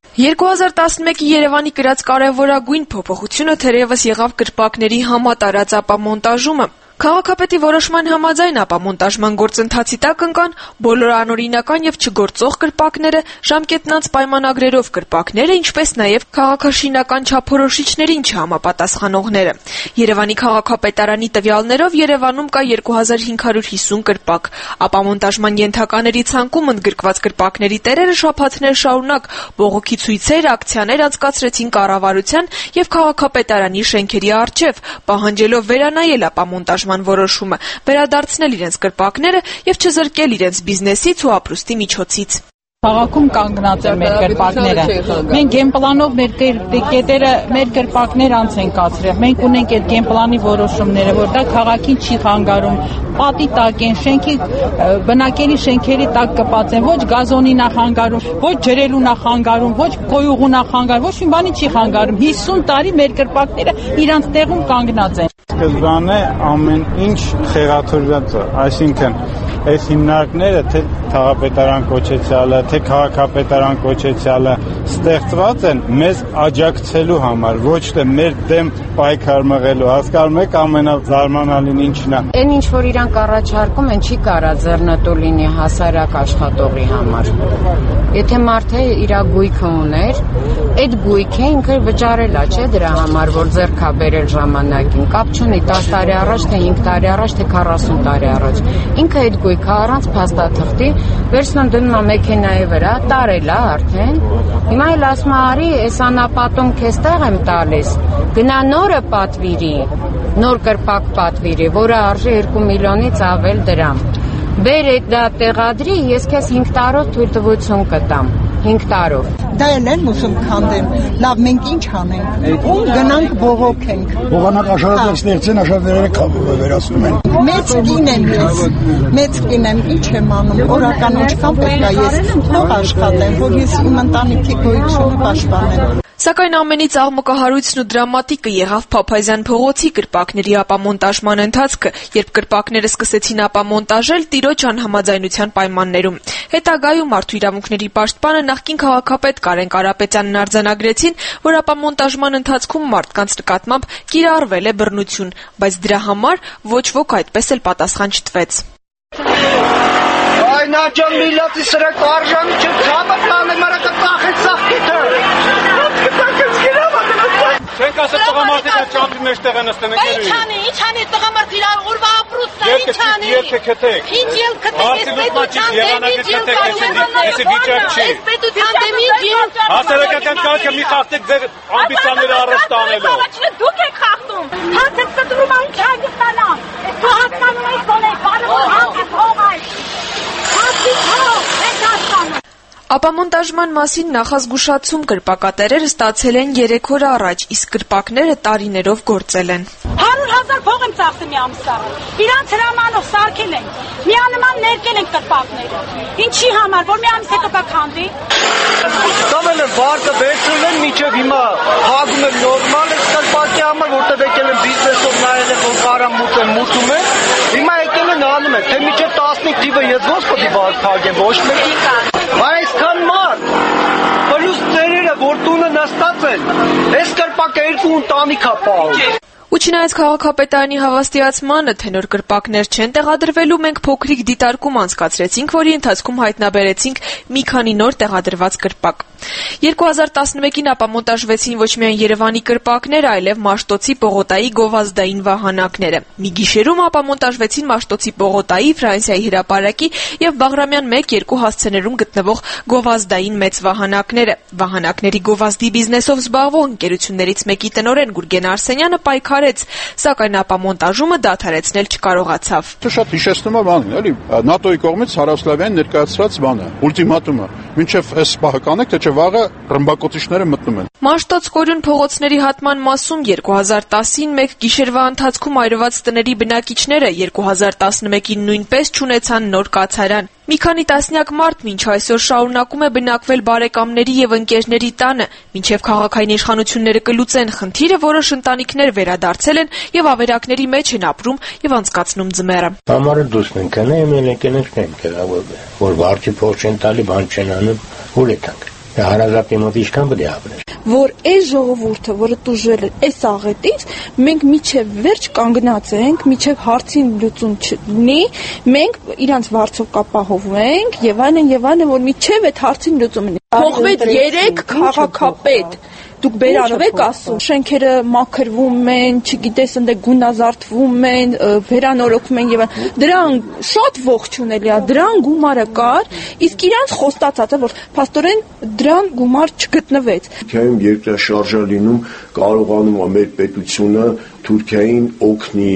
2011-ի Երևանի կրած կարևորագույն փոփոխությունը թերևս եղավ կրպակների համատարած ապամոնտաժումը։ Քաղաքապետի որոշման համաձայն ապամոնտաժման գործընթացի տակ ընկան բոլոր անօրինական եւ չգործող կրպակները, ժամկետնանց պայմանագրերով կրպակները, ինչպես նաեւ քաղաքաշինական չափորոշիչներին չհամապատասխանողները։ Երևանի քաղաքապետարանի տվյալներով Երևանում կա 2550 կրպակ։ Ապամոնտաժման ենթակաների ցանկում ընդգրկված կրպակների տերերը շաբաթներ շարունակ բողոքի ցույցեր, ակցիաներ անցկացրեցին կառավարության եւ քաղաքապետարանի շենքերի առջեւ, պահանջելով վերանայել ապամոնտաժման որոշումը, վերադարձնել իրենց կրպակները եւ չզրկել իրենց բիզնեսից ու ապրուստի միջոցից։ Քաղաքում կանգնած են մեր կրպակները։ Մենք գեմպլանով մեր կետերը, մեր կրպակներ անց են կացրել։ Մենք ունենք այդ գեմպլանի որոշումները, որ դա քաղաքին չի խանգարում, պատի տակ են, շենքի բնակելի շենքերի տակ կպած են, ոչ գազոնի նախանգարում, ոչ ջրելու նախանգարում, ոչ կոյուղու նախանգարում, ոչ մի բանի չի խանգարում։ 50 տարի մեր կրպակները իրանց տեղում կանգնած են։ Սկզբանե ամեն ինչ խեղաթյուրված է, այսինքն այս հիմնարկները թե քաղաքապետարան կոչեցյալը, թե քաղաքապետարան կոչեցյալը ստեղծված են մեզ աջակցելու համար, ոչ թե մեր դեմ պայքար մղելու։ Հասկանում եք ամենազարմանալին ինչն է։ Այն ինչ որ իրանք առաջարկում են, չի կարա ձեռնտու լինի հասարակ աշխատողի համար։ Եթե մարդը իր գույքը ուներ, այդ գույքը ինքը վճարել է, չէ՞ դրա համար, որ ձեռքա բերել ժամանակին, կապ չունի 10 տարի առաջ, թե 5 տարի առաջ, թե 40 տարի առաջ։ Ինքը այդ գույքը առանց փաստաթղթի վերցնում դնում է մեքենայի վրա, տարել է արդեն։ Հիմա էլ ասում է, արի, այս անապատում քեզ տեղ եմ տալիս, գնա նորը պատվիրի, նոր կրպակ պատվիրի, որը արժի 2 միլիոնից ավել դրամ։ Բեր այդ դա տեղադրի, ես քեզ 5 տարով թույլտվություն կտամ։ 5 տարով։ Դա էլ են ուսում քանդեմ։ Լավ, մենք ինչ անենք։ Ում գնանք բողոքենք։ Բողանակ աշխարհը ստեղծեն, աշխարհները կապը վերացնում են։ Մեծ կին եմ ես։ Մեծ կին եմ, ինչ եմ անում։ Օրականորական պետք է ես փող աշխատեմ, որ ես իմ ընտանիքի գոյությունը պաշտպանեմ։ Սակայն ամենից աղմկահարույցն ու դրամատիկը եղավ Փափազյան փողոցի կրպակների ապամոնտաժման ընթացքը, երբ կրպակները սկսեցին ապամոնտաժել տիրոջ անհամաձայնության պայմաններում։ Հետագայում Մարդու իրավունքների պաշտպանը նախկին քաղաքապետ Կարեն Կարապետյանն արձանագրեցին, որ ապամոնտաժման ընթացքում մարդկանց նկատմամբ կիրառվել է բռնություն, բայց դրա համար ոչ ոք այդպես էլ պատասխան չտվեց։ Այ նա ջան միլիարդի սրակ արժանի չկամը տանը մարակը տախեց սախիթը։ Չենք ասել տղամարդիկ այդ ճամփի մեջ տեղ են նստեն ընկերուի։ Ինչ անի տղամարդ իրար ուրվա ապրուստն է, ինչ անի։ Ելքը քթեք։ Ինչ ելքը քթեք, ես վիճակ չի։ պետության դեմ ինչ ելք։ Հասարակական կարգը մի խախտեք ձեր ամբիցիաները առանց տանելով։ Դուք եք խախտում։ Հացեք կտրում այն չհագստանամ։ Դու հասկանում ես, որ է բարով հացի փող այս։ Հացի փող, եք հասկանում։ Ապամոնտաժման մասին նախազգուշացում կրպակատերերը ստացել են 3 օր առաջ, իսկ կրպակները տարիներով գործել են։ 100,000 փող եմ ծախսել մի ամսառը։ Իրանց հրամանով սարքել են։ Միանման ներկել են կրպակները։ Ինչի համար, որ մի ամս հետո կքանդի։ Տավել են վարկը վերցրել են միջև հիմա հագում են նորմալ է կրպակի համար, որտեղ եկել են բիզնեսով նայել են, որ կարամուտ են մուտում են։ Հիմա եկել են անում են, թե միջև 15 թիվը ես ոնց պետք է վարկ թագեմ, ոչ մեկի։ Այսքան մարդ, պլյուս ծերերը, որ տունը նստած են, այս կրպակը 2 ընտանիք է պահում։ Ու չնայած քաղաքապետարանի հավաստիացմանը, թե նոր կրպակներ չեն տեղադրվելու, մենք փոքրիկ դիտարկում անցկացրեցինք, որի ընթացքում հայտնաբերեցինք մի քանի նոր տեղադրված կրպակ։ 2011-ին ապամոնտաժվեցին ոչ միայն Երևանի կրպակները, այլև Մաշտոցի պողոտայի գովազդային վահանակները։ Մի գիշերում ապամոնտաժվեցին Մաշտոցի պողոտայի, Ֆրանսիայի հրապարակի եւ Բաղրամյան 1-2 հասցեներում գտնվող գովազդային մեծ վահանակները։ Վահանակների գովազդի բիզնեսով զբաղվող ընկերություններից մեկի տնօրեն Գուրգեն Արսենյանը պայքարեց, սակայն ապամոնտաժումը դադարեցնել չկարողացավ։ Շատ հիշեցնում է բանն, էլի ՆԱՏՕ-ի կողմից Հարավսլավիան ներկայացրած բանը, ուլտիմատումը, մինչև այս պահը կանեք, թե վաղը ռմբակոծիչները մտնում են։ Մաշտոց Կորյուն փողոցների հատման մասում 2010-ին մեկ գիշերվա ընթացքում այրված տների բնակիչները 2011-ին նույնպես չունեցան նոր կացարան։ Մի քանի տասնյակ մարդ մինչ այսօր շարունակում է բնակվել բարեկամների եւ ընկերների տանը, մինչեւ քաղաքային իշխանությունները կլուծեն խնդիրը, որոշ ընտանիքներ վերադարձել են եւ ավերակների մեջ են ապրում եւ անցկացնում ձմեռը։ Համարը դուրս են կնեմ, ելեկենից չեն կերավոր, որ վարչի փող չեն տալի, բան չեն անում, ուլետանք։ Հարազատի մոտ ինչքան պետք է ապրել։ Որ այս ժողովուրդը, որը տուժել է այս աղետից, մենք միջև վերջ կանգնած ենք, միջև հարցին լուծում չլինի, մենք իրանց վարձով կապահովենք եւ այլն, որ միջև այդ հարցին լուծում լինի։ Փոխվեց 3 քաղաքապետ։ Դուք բերանով եք ասում, շենքերը մաքրվում են, չգիտես, ընդ գունազարդվում են, վերանորոգվում են եւ դրան շատ ողջունելի է, դրան գումարը կար, իսկ իրանց խոստացած է, որ փաստորեն դրան գումար չգտնվեց։ Թուրքիայում երկրաշարժա լինում, կարողանում է մեր պետությունը Թուրքիային օգնի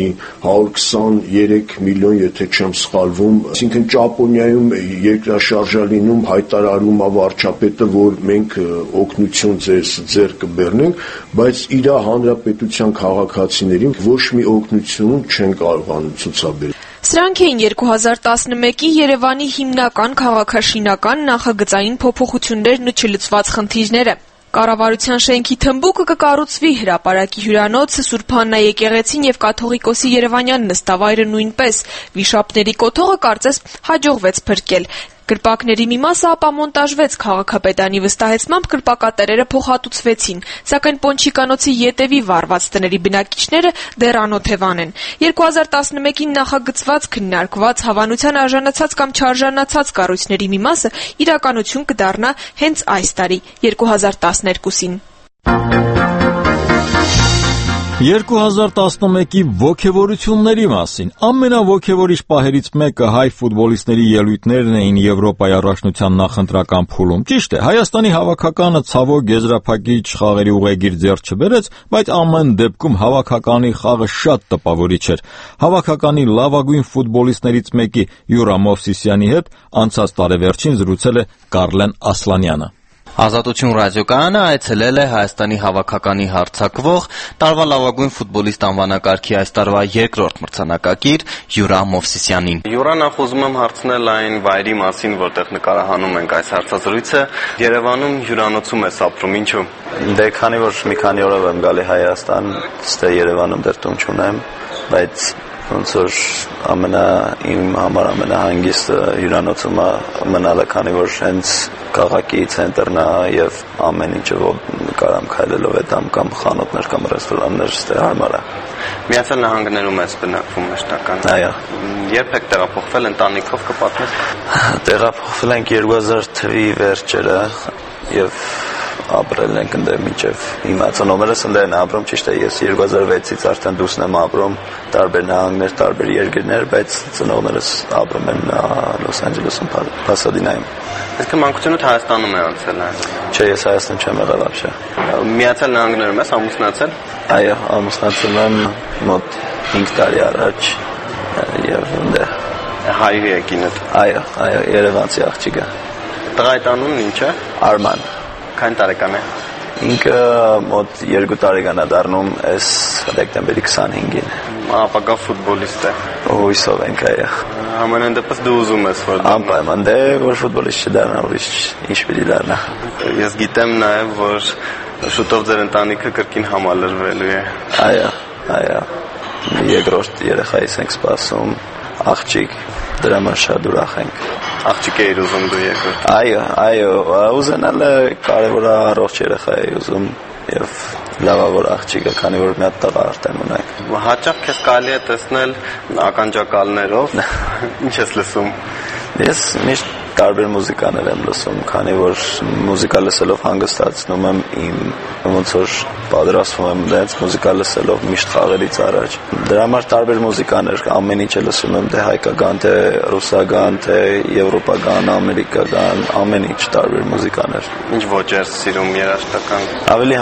123 միլիոն, եթե չեմ սխալվում, այսինքն Ճապոնիայում երկրաշարժա լինում, հայտարարում է վարչապետը, որ մենք օգնություն ձեր կբեռնենք, բայց իր հանրապետության քաղաքացիներին ոչ մի օգնություն չեն կարողանում ցուցաբերել։ Սրանք էին 2011-ի Երևանի հիմնական քաղաքաշինական նախագծային փոփոխություններն ու չլուծված խնդիրները։ Կառավարության շենքի թմբուկը կկառուցվի, հրապարակի հյուրանոցը, Սուրբ Հաննա եկեղեցին եւ Կաթողիկոսի Երևանյան նստավայրը նույնպես։ Վիշապների կոթողը կարծես հաջողվեց փրկել։ Կրպակների մի մասը ապամոնտաժվեց, քաղաքապետարանի վստահեցմամբ կրպակատերերը փոխհատուցվեցին, սակայն Պոնչիկանոցի ետևի վառված տների բնակիչները դեռ անօթևան են։ 2011-ին նախագծված, քննարկված, հավանության արժանացած կամ չարժանացած կառույցների մի մասը իրականություն կդառնա հենց այս տարի, 2012-ին։ 2011-ի ոգևորությունների մասին ամենաոգևորիչ պահերից մեկը հայ ֆուտբոլիստների ելույթներն էին Եվրոպայի առաջնության նախընտրական փուլում։ Ճիշտ է, Հայաստանի հավաքականը ցավոք եզրափակիչ խաղերի ուղեգիր ձեռք չբերեց, բայց ամեն դեպքում հավաքականի խաղը շատ տպավորիչ էր։ Հավաքականի լավագույն ֆուտբոլիստներից մեկի Յուրա Մովսիսյանի հետ անցած տարեվերջին զրուցել է Կարլեն Ասլանյանը։ Ազատություն ռադիոկայանը այցելել է Հայաստանի հավաքականի հարձակվող տարվա լավագույն ֆուտբոլիստ անվանակարգի այս տարվա երկրորդ մրցանակակիր Յուրա Մովսիսյանին։ Յուրանա ուզում եմ հարցնել այն վայրի մասին, որտեղ նկարահանում ենք այս հարցազրույցը։ Երևանում հյուրանոցում ես ապրում, ինչու՞։ Դե քանի որ մի քանի օրով եմ գալի Հայաստան, ստե Երևանում դեռ տուն չունեմ, բայց ոնց որ իմ համար ամենահանգիստը հյուրանոցում մնալը, քանի որ հենց քաղաքի ցենտրն է եւ ամեն ինչը կարամ քայլելով եմ կամ խանութներ կամ ռեստորաններ ստե համար է։ Միացյալ Նահանգներում ես բնակվում մշտական։ Այո։ Երբ եք տեղափոխվել ընտանիքով կպատմես։ Տեղափոխվել ենք 2000 թվականի վերջերը եւ ապրել ենք ընդ մինչև հիմա ծնողներս ընդ են ապրում, ճիշտ է, ես 2006-ից արդեն դուրսն եմ ապրում, տարբեր նահանգներ, տարբեր երկրներ, բայց ծնողներս ապրում են Լոս Անջելեսում, Պասադինայում։ Իսկ մանկությունդ Հայաստանում է անցել, հա։ Չէ, ես Հայաստան չեմ եղել вообще։ Միացյալ Նահանգներում ես ամուսնացել։ Այո, ամուսնացել եմ մոտ 5 տարի առաջ եւ ընդ հայրի եկինդ։ Այո, երևանցի աղջիկը։ Տղայդ անունն ինչ է։ Արման։ Քանի տարեկան է։ Ինքը մոտ 2 տարեկան է դառնում այս դեկտեմբերի 25-ին։ Ապակա ֆուտբոլիստ է։ Հույսով ենք այո։ Համենայն դեպս դու ուզում ես որ անպայման դե որ ֆուտբոլիստ չդառնա, ուրիշ ինչ պիտի դառնա։ Ես գիտեմ նաև որ շուտով ձեր ընտանիքը կրկին համալրվելու է։ Այո։ Երկրորդ երեխայից ենք սպասում, աղջիկ, դրա համար շատ ուրախ ենք։ Աղջիկ էիր ուզում դու երկրորդ։ Այո, ուզենալը կարևոր է, առողջ երեխա է ուզում եւ լավավոր աղջիկը, քանի որ մի հատ տղա արդեն ունենք։ Հաճախ քեզ կարելի է տեսնել ականջակալներով։ Ինչ ես լսում։ Ես միշտ տարբեր մուզիկաներ եմ լսում, քանի որ մուզիկա լսելով հանգստացնում եմ իմ ոնց որ պատրաստվում եմ դենց մուզիկա լսելով միշտ խաղերից առաջ։ Դրա համար տարբեր մուզիկաներ, ամեն ինչ լսում եմ, թե հայկական, թե ռուսական, թե եվրոպական, ամերիկական, ամեն ինչ տարբեր մուզիկաներ։ Ինչ ոճ ես սիրում երաժշտական։ Ավելի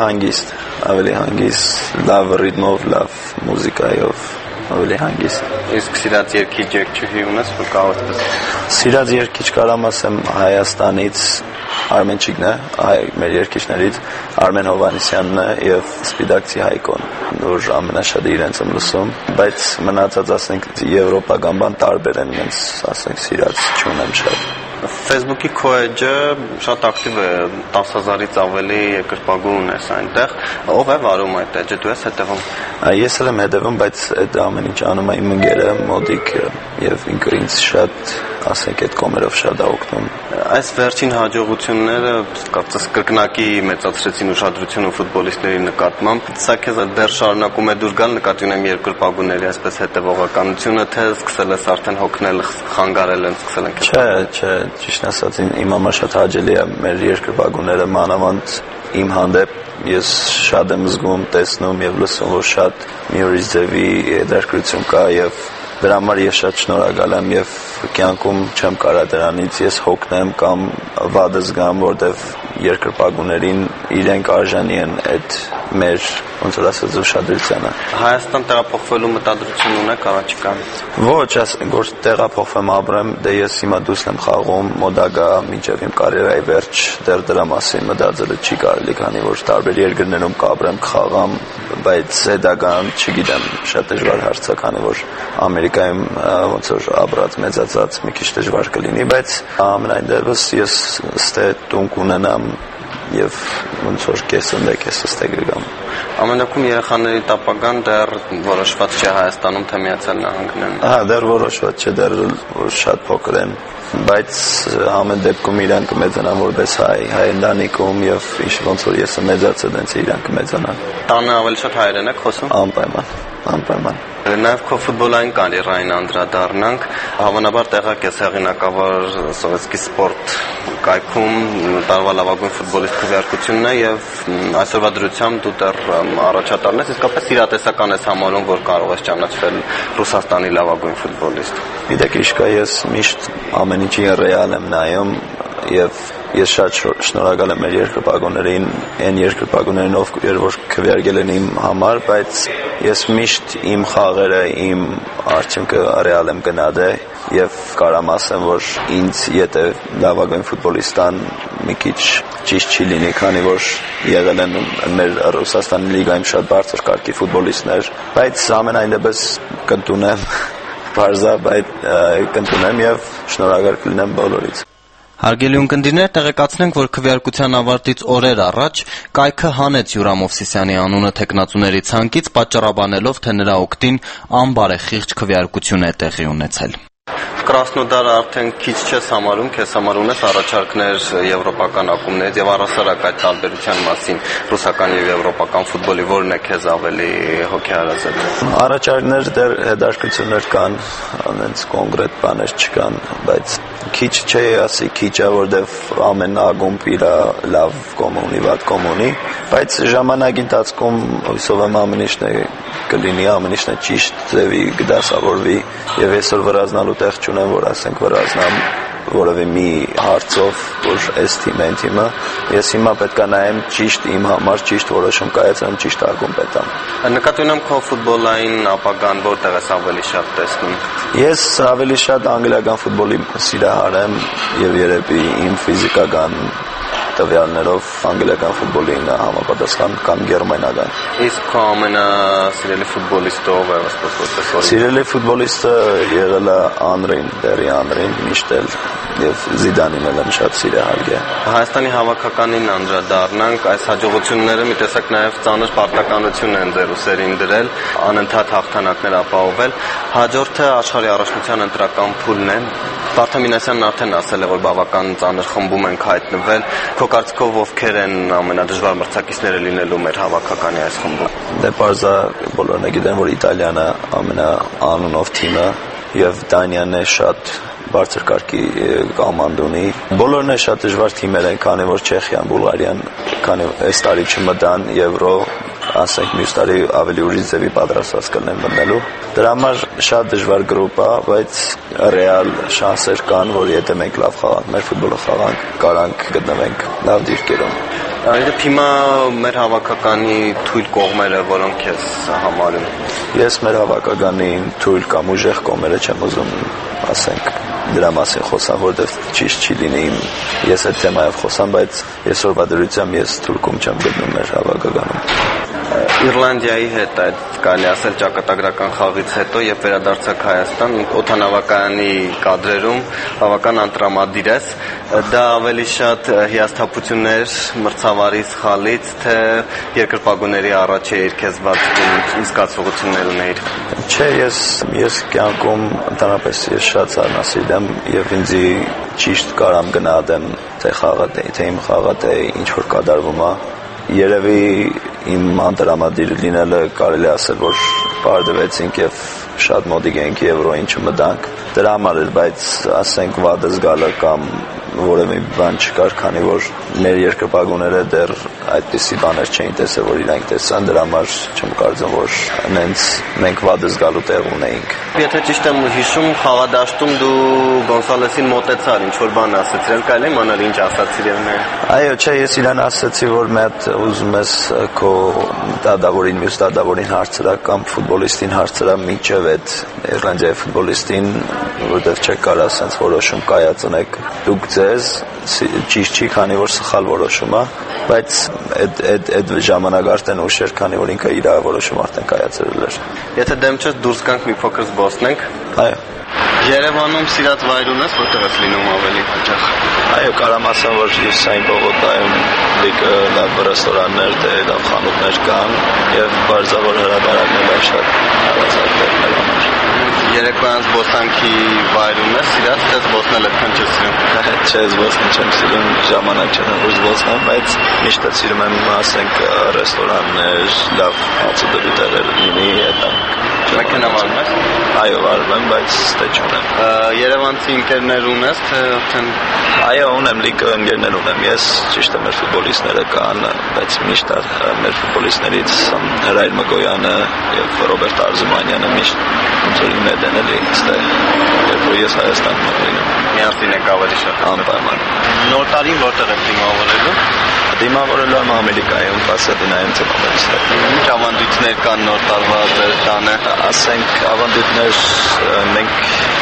հանգիստ, լավ ռիթմով, լավ մուզիկայով, ավելի հանգիստ։ Իսկ սիրած երգիչ ջեքչուհի ունես որ կարող ես։ Սիրած երգիչ կարամ ասեմ Հայաստանից Արմենչիկն է, մեր երգիչներից Արմեն Հովհաննիսյանն է եւ Սպիդակցի Հայկոն, որ ամենաշատը իրենց եմ լսում, բայց մնացած ասենք եվրոպական բան տարբեր են, ինձ ասենք սիրած չունեմ շատ։ Facebook-ի քո էջը շատ ակտիվ է, 10,000-ից ավելի երկրպագուն ես այնտեղ։ Ով է վարում այդ էջը, դու ես հետևում։ Ես էլ եմ հետևում, բայց այդ ամեն ինչ անում է իմ ընկերը Մոդիկ եւ ինքը ինձ շատ, ասենք, այդ կոմերով շատ է օգնում։ Այս վերջին հաջողությունները կարծես կրկնակի մեծացրեցին ուշադրությունը ֆուտբոլիստների նկատմամբ։ Սա քեզ դեռ շարունակում է դուր գալ, նկատի ունեմ երկրպագուների այսպես հետևողականությունը, թե սկսել ես արդեն հոգնել, խանգարել են, սկսել են։ Չէ, ճիշտ ասած իմ համար շատ հաճելի է մեր երկրպագուները մանավանդ իմ հանդեպ ես շատ եմ զգում, տեսնում եւ լսում, որ շատ մի ուրիշ ձևի դերկրություն կա եւ դրա համար ես շատ շնորհակալ եմ եւ կյանքում չեմ կարա դրանից ես հոգնեմ կամ վատ զգամ, որտեվ երկրպագուներին իրենք արժանի են այդ մեր ոնց որ ասած ուշադրությանը։ Հայաստան տեղափոխվելու մտադրություն ունեք առաջիկա։ Ոչ, ասենք որ տեղափոխվեմ ապրեմ, դե ես հիմա դուսն եմ խաղում, մոդագա մինչև իմ կարիերայի վերջ, դեռ դրա մասին մտածելը չի կարելի, քանի որ տարբեր երկրներում կապրեմ, կխաղամ, բայց հետագան չգիտեմ, շատ դժվար հարց է, քանի որ Ամերիկայում ոնց որ ապրած մեծացած մի քիչ դժվար կլինի, բայց ամենայն դեպս ես ստե տուն կունենամ եւ ոնց որ կեսնդեք ես ստե գամ։ Ամենակում երեխաների տապագան դեռ որոշված չէ Հայաստանում, թե Միացյալ Նահանգներում։ Դեռ որոշված չէ, դեռ շատ փոքր են, բայց ամեն դեպքում իրան կմեծանան որպես հայ ընտանիքում եւ ինչ ոնց որ ես մեծացել եմ, իրան կմեծանան։ Տանը ավելի շատ հայերեն եք խոսում։ Անպայման։ Նաև քո ֆուտբոլային կարիերային անդրադառնանք, հավանաբար տեղակ ես հեղինակավոր Սովետսկի սպորտ կայքում տարվա լավագույն ֆուտբոլիստ քվեարկությունն է եւ այսօրվա դրությամբ դու դեռ առաջատարն ես, իսկապես իրատեսական ես համարում, որ կարող ես ճանաչվել Ռուսաստանի լավագույն ֆուտբոլիստ։ Գիտեք, իշկա ես միշտ ամեն ինչի ռեալ եմ նայում եւ ես շատ շնորհակալ եմ մեր երկրպագուներին, այն երկրպագուներին, ովքեր որ քվեարկել են իմ համար, բայց ես միշտ իմ խաղերը, իմ արդյունքը ռեալ եմ գնահատել եւ կարամ ասեմ, որ ինձ եթե լավագույն ֆուտբոլիստան մի քիչ ճիշտ չի լինի, քանի որ եղել են մեր Ռուսաստանի լիգայում շատ բարձր կարգի ֆուտբոլիստներ, բայց ամենայն դեպս կընդունեմ, բարձր, բայց կընդունեմ եւ շնորհակալ կլինեմ բոլորից։ Հարգելի ունկնդիրներ, տեղեկացնենք, որ քվեարկության ավարտից օրեր առաջ կայքը հանեց Յուրա Մովսիսյանի անունը թեկնածուների ցանկից, պատճառաբանելով, թե նրա օգտին անբարեխիղճ քվեարկություն է տեղի ունեցել։ Կրասնոդարը արդեն քիչ չես համարում, քեզ համար ունես առաջարկներ եվրոպական ակումբներից եւ առասարակ այդ տարբերության մասին ռուսական եւ եվրոպական ֆուտբոլի որն է քեզ ավելի հոգեհարազատ։ Առաջարկներ դեռ հետաքրքրություններ կան, այնց կոնկրետ բաներ չկան, բայց քիչ չէ ասի քիչը, որտեվ ամեն ակումբ իր լավ կոմ ունի, վատ կոմ ունի, բայց ժամանակի ընթացքում հույսով եմ ամեն ինչն է կլինի, ամեն ինչն է ճիշտ ձևի կդասավորվի եւ այսօր վրաznալու տեղ չունեմ, որ ասենք վրաznամ որևէ մի հարցով, որ այս թիմը, այն թիմը, ես հիմա պետք է նայեմ ճիշտ իմ համար ճիշտ որոշում կայացնեմ, ճիշտ ակումբ պետամ։ Նկատի ունեմ քո ֆուտբոլային ապագան որտեղ ես ավելի շատ տեսնում։ Ես ավելի շատ անգլիական ֆուտբոլի սիրահար եմ եւ երևի իմ ֆիզիկական տվյալներով անգլիական ֆուտբոլին համապատասխան կամ գերմանական։ Իսկ քո ամենասիրելի ֆուտբոլիստը ով է, ասես որպես Սիրելի ֆուտբոլիստը եղել է Անրին, Դերի Անրին, միշտ էլ եւ Զիդանին էլ եմ շատ սիրահար է։ Հայաստանի հավաքականին անդրադառնանք, այս հաջողությունները մի տեսակ նաեւ ծանր պարտականություն են ձեր ուսերին դրել, անընդհատ հաղթանակներ ապահովել։ Հաջորդը աշխարհի առաջնության ընտրական փուլն է։ Վարդան Մինասյանն արդեն ասել է, որ բավական ծանր խմբում ենք հայտնվել։ Քո կարծիքով ովքեր են ամենադժվար մրցակիցները լինելու մեր հավաքականի այս խմբում։ Դե պարզա բոլորն գիտեն, որ Իտալիան է ամենաանունով թիմը եւ Դանիան է շատ բարձր կարգի կոմանդ ունի։ Բոլորն է շատ դժվար թիմեր են, քանի որ Չեխիան, Բուլղարիան, քանի այս տարի չմտան Եվրո, ասենք մյուս տարի ավելի ուրիշ ձևի պատրաստված կլինեն մտնելու։ Դրա համար շատ դժվար գրուպ է, բայց ռեալ շանսեր կան, որ եթե մենք լավ խաղանք, մեր ֆուտբոլը խաղանք, կարանք գտնվենք լավ դիրքերում։ Այդ հիմա մեր հավաքականի թույլ կողմերը, որոնք ես համարում։ Ես մեր հավաքականի թույլ կամ ուժեղ կողմերը չեմ ուզում, ասենք դրա մասին խոսամ, որովհետև ճիշտ չի լինի ես այդ թեմայով խոսամ, բայց այսօրվա դրությամբ ես թուրքում չեմ գտնում մեր հավաքականում։ Իռլանդիայի հետ այդ կարելի ասել ճակատագրական խաղից հետո եւ վերադարձակ Հայաստան օդանավակայանի կադրերում բավական անտրամադիր ես, դա ավելի շատ հիասթափություններ մրցավարի սխալից, թե երկրպագուների առաջ էր քեզ բացում զգացողություններ ունեիր։ Չէ, ես կյանքում ընդհանրապես ես շատ սառնասիրտ եմ եւ ինձ ճիշտ կարամ գնահատեմ թե խաղը թե իմ խաղը թե ինչ որ կատարվում է։ Երևի իմ անտրամադիր լինելը կարելի ասել, որ պարդվեցինք եւ շատ մոտիկ ենք Եվրոյին չմտանք։ Դրա համար էր, բայց ասենք վատը զգալը կամ որևէ բան չկար, քանի որ մեր երկրպագուները դեռ այդպիսի բաներ չէին տեսել, որ իրանք տեսան, դրա համար չեմ կարծում, որ նենց մենք վատը զգալու տեղ ունեինք։ Եթե ճիշտ եմ հիշում, խաղադաշտում դու Գոնսալեսին մոտեցար, ինչ որ բան ասացիր, կարելի է իմանալ ինչ ասացիր եւ նա։ Այո, չէ, ես իրան ասացի, որ մեծ ուզում ես քո դադավորին, մյուս դադավորին հարցրա կամ ֆուտբոլիստին հարցրա մինչև այդ Իռլանդիայի ֆուտբոլիստին, որովհետև չեք կարա ասենց որոշում կայացնեք դուք ձեզ ճիշտ չի, քանի որ սխալ որոշում է, բայց այդ ժամանակ արդեն ուշ էր, քանի որ ինքը իր որոշում արդեն կայացրել էր։ Եթե դեմ չես դուրս գանք մի փոքր զբոսնենք։ Այո։ Երևանում սիրած վայր ունես, որտեղ ես լինում ավելի հաճախ։ Այո, կարամ ասեմ, որ Հյուսիսային բողոքայում լավ ռեստորաններ, լավ խանութներ կան եւ բարձրավոր հրապարակներ են շատ հարազատ մեր համար։ Երեկոյան զբոսանքի վայր ունես, սիրած թե զբոսնել այդքան չես սիրում։ Չէ, զբոսնել չեմ սիրում, ժամանակ չեմ որ զբոսնեմ, բայց միշտ սիրում եմ, ասենք, ռեստորաններ, լավ հացուդրի տեղեր լինի, այդտեղ։ Մեքենա վարում ես։ Այո, վարում եմ, բայց ստե չունեմ։ Երևանցի ընկերներ ունես, թե արդեն։ Այո, ունեմ, լիքը ընկերներ ունեմ։ Ես ճիշտ է մեր ֆուտբոլիստները կան, բայց միշտ մեր ֆուտբոլիստներից Հրայր Մկոյանը եւ Ռոբերտ Արզումանյանը միշտ ոնց որ դեն էլի ստե։ Երբ ես Հայաստանում եմ լինում։ Միասին եք ավելի շատ անպայման։ Նոր տարին որտեղ եք դիմավորելու։ Դիմավորելու եմ Ամերիկայում, Պասադինայում ծնողներս հետ։ Ինչ ավանդույթներ կան նոր տարվա ձեր տանը։ Ասենք ավանդույթներ մենք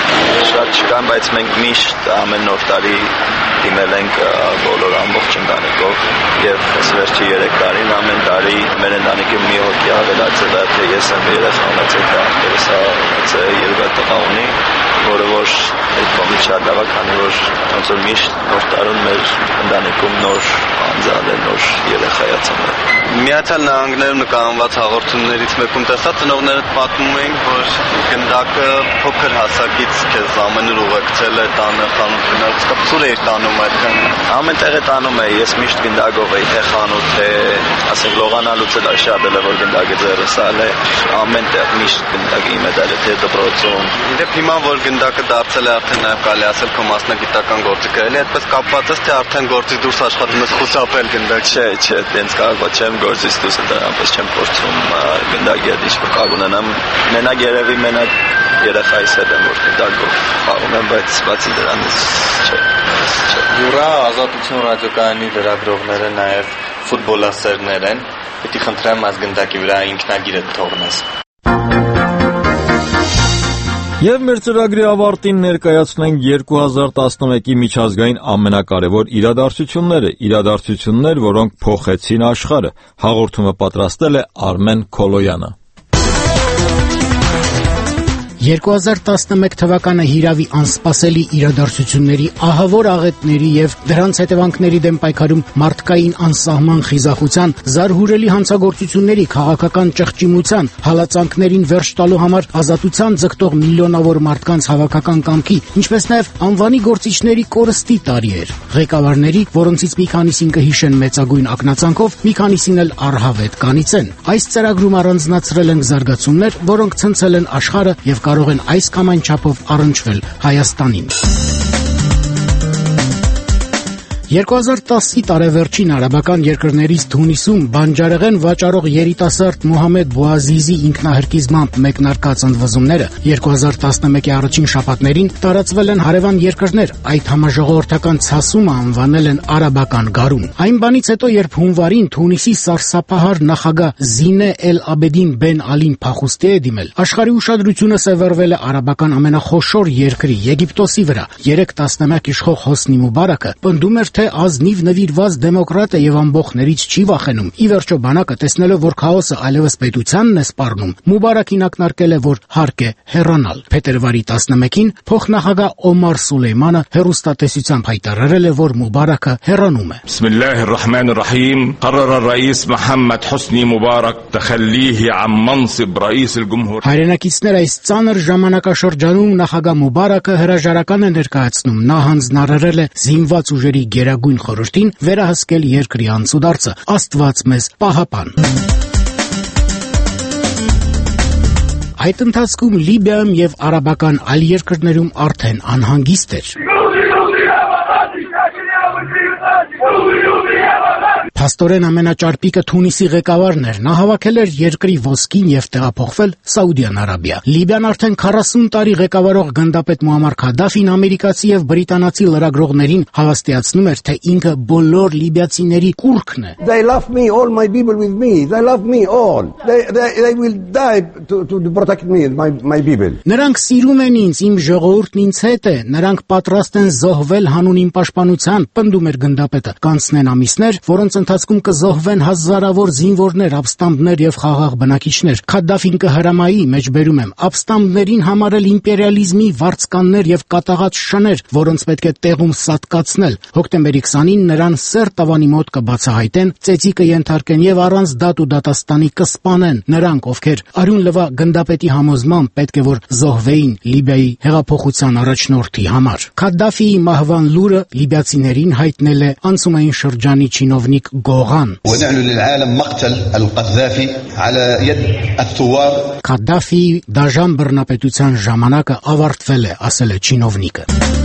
շատ չկան, բայց մենք միշտ ամեն նոր տարի դիմել ենք բոլոր ամբողջ ընտանիքով եւ այս վերջի 3 տարին ամեն տարի մեր ընտանիքի մի հոգի ավելացել է, թե ես եմ երեխա ունեցել, թե աղջերս ունեցել, երկու տղա ունի, որը որ այդ կողմից շատ լավ է, քանի որ ոնց որ միշտ նոր տարում մեր ընտանիքում նոր անձալ է, նոր երեխայացում է։ Միացյալ Նահանգներում նկարահանված հաղորդումներից մեկում տեսա ծնողներդ պատմում էին, որ գնդակը փոքր հասակից քեզ ամենուր ուղեկցել է տանը խանութ գնալ, սկսուր էիր տանում այդքան։ Ամեն տեղ է տանում է, ես միշտ գնդակով էի, թե խանութ, թե ասենք լողանալուց էլ շատ էլ է, որ գնդակը ձեռս ալ է, ամեն տեղ միշտ գնդակի իմ հետ թե դպրոցում։ Իդեպ հիմա որ գնդակը դարձել է արդեն նաև կարելի ասել քո մասնագիտական գործիքը, էլի այդպես կապված ես, թե արդեն գործից դուրս աշխատում ես խուսափել գնդակ։ Չէ, տենց կարող չեմ գործից դուրս ընդհանրապես չեմ փորձում գնդակի հետ ինչ-որ կապ ունենամ։ Մենակ երևի երեխայիս հետ եմ որ դակով խաղում եմ, բայց բացի դրանից չէ։ Յուրա Ազատություն ռադիոկայանի լրագրողները նաև ֆուտբոլասերներ են։ Պետք է խնդրեմ այս գնդակի վրա ինքնագիրը թողնես։ Եվ մեր ծրագրի ավարտին ներկայացնենք 2011-ի միջազգային ամենակարևոր իրադարձություններ, որոնք փոխեցին աշխարհը։ Հաղորդումը պատրաստել է Արմեն Քոլոյանը։ 2011 թվականը հիրավի անսպասելի իրադարձությունների, ահավոր աղետների եւ դրանց հետևանքների դեմ պայքարում մարդկային անսահման խիզախության, զարհուրելի հանցագործությունների, քաղաքական ճղճիմության, հալածանքներին վերջ տալու համար ազատության ձգտող միլիոնավոր մարդկանց հավաքական կամքի, ինչպես նաեւ անվանի գործիչների կորստի տարի էր։ Ղեկավարների, որոնցից մի քանիսին կհիշեն մեծագույն ակնածանքով, մի քանիսին էլ առհավետ կանիցեն։ Այս ծրագրում առանձնացրել ենք զարգացումներ, որոնք ցնցել են աշխարհը եւ կարող են այս կամ այն չափով առնչվել Հայաստանին։ 2010-ի տարեվերջին արաբական երկրներից Թունիսում բանջարեղեն վաճառող երիտասարդ Մոհամեդ Բոազիզի ինքնահրկիզմամբ մեկնարկած ընդվզումները 2011-ի առաջին շաբաթներին տարածվել են հարևան երկրներ, այդ համաժողովրդական ցասումը անվանել են արաբական գարուն։ Այն բանից հետո, երբ հունվարին Թունիսի սարսափահար նախագահ Զինե Էլ-Աբեդին Բեն Ալին փախուստի է դիմել, աշխարհի ուշադրությունը սևեռվել է արաբական ամենախոշոր երկրի Եգիպտոսի վրա։ 3 տասնամյակ իշխող Հոսնի Մուբարակը պնդում էր, թե ազնիվ նվիրված դեմոկրատ է եւ ամբողջներից չի վախենում։ Ի վերջո բանակը, տեսնելով, որ քաոսը այլևս պետությանն է սպառնում, Մուբարակին ակնարկել է, որ հարկ է հեռանալ։ Փետրվարի 11-ին փոխնախագահ Օմար Սուլեյմանը հեռուստատեսությամբ հայտարարել է, որ Մուբարակը հեռանում է։ Բիսմիլլահի ռահմանի ռահիմ قرر الرئيس محمد حسني مبارك تخليه عن منصب رئيس الجمهورية Հայրենակիցներ, այս ծանր ժամանակաշրջանում նախագահ Մուբարակը հրաժարական է ներկայացնում։ Նա հանձնարարել է զինված ուժերի գերագույն խորհրդին վերահսկել երկրի անցուդարձը։ Աստված մեզ պահապան։ Այդ ընթացքում Լիբիայում եւ արաբական այլ երկրներում արդեն անհանգիստ էր։ Փաստորեն ամենաճարպիկը Թունիսի ղեկավարն էր։ Նա հավաքել էր երկրի ոսկին եւ տեղափոխվել Սաուդյան Արաբիա։ Լիբիան արդեն 40 տարի ղեկավարող գնդապետ Մուամար Քադաֆին ամերիկացի եւ բրիտանացի լրագրողներին հավաստիացնում էր, թե ինքը բոլոր լիբիացիների կուռքն է։ They love me, all my people with me. They love me all. They will die to protect me, my people. Նրանք սիրում են ինձ, իմ ժողովուրդն ինձ հետ է։ Նրանք պատրաստ են զոհվել հանուն իմ պաշտպանության, պնդում էր գնդապետը։ Կանցնեն ամիսներ, որոնց ընթացքում կզոհվեն հազարավոր զինվորներ, ապստամբներ եւ խաղաղ բնակիչներ։ Քադաֆին կհրամայի, մեջբերում եմ, ապստամբներին համարել իմպերիալիզմի վարձկաններ եւ կատաղած շներ, որոնց պետք է տեղում սատկացնել։ Հոկտեմբերի 20-ին նրան սեր տավանի մոտ կբացահայտեն, ծեծի կենթարկեն եւ առանց դատ ու դատաստանի կսպանեն նրանք, ովքեր արյուն լվա գնդապետի համոզմամբ պետք է որ զոհվեին Լիբիայի հեղափոխության առաջնորդի համար։ Քադաֆիի մահվան լուրը լիբիացիներին հայտնել է անցումային շրջանի չինովնիկ Գողան։ Քադաֆիի դաժան բռնապետության ժամանակը ավարտվել է, ասել է չինովնիկը։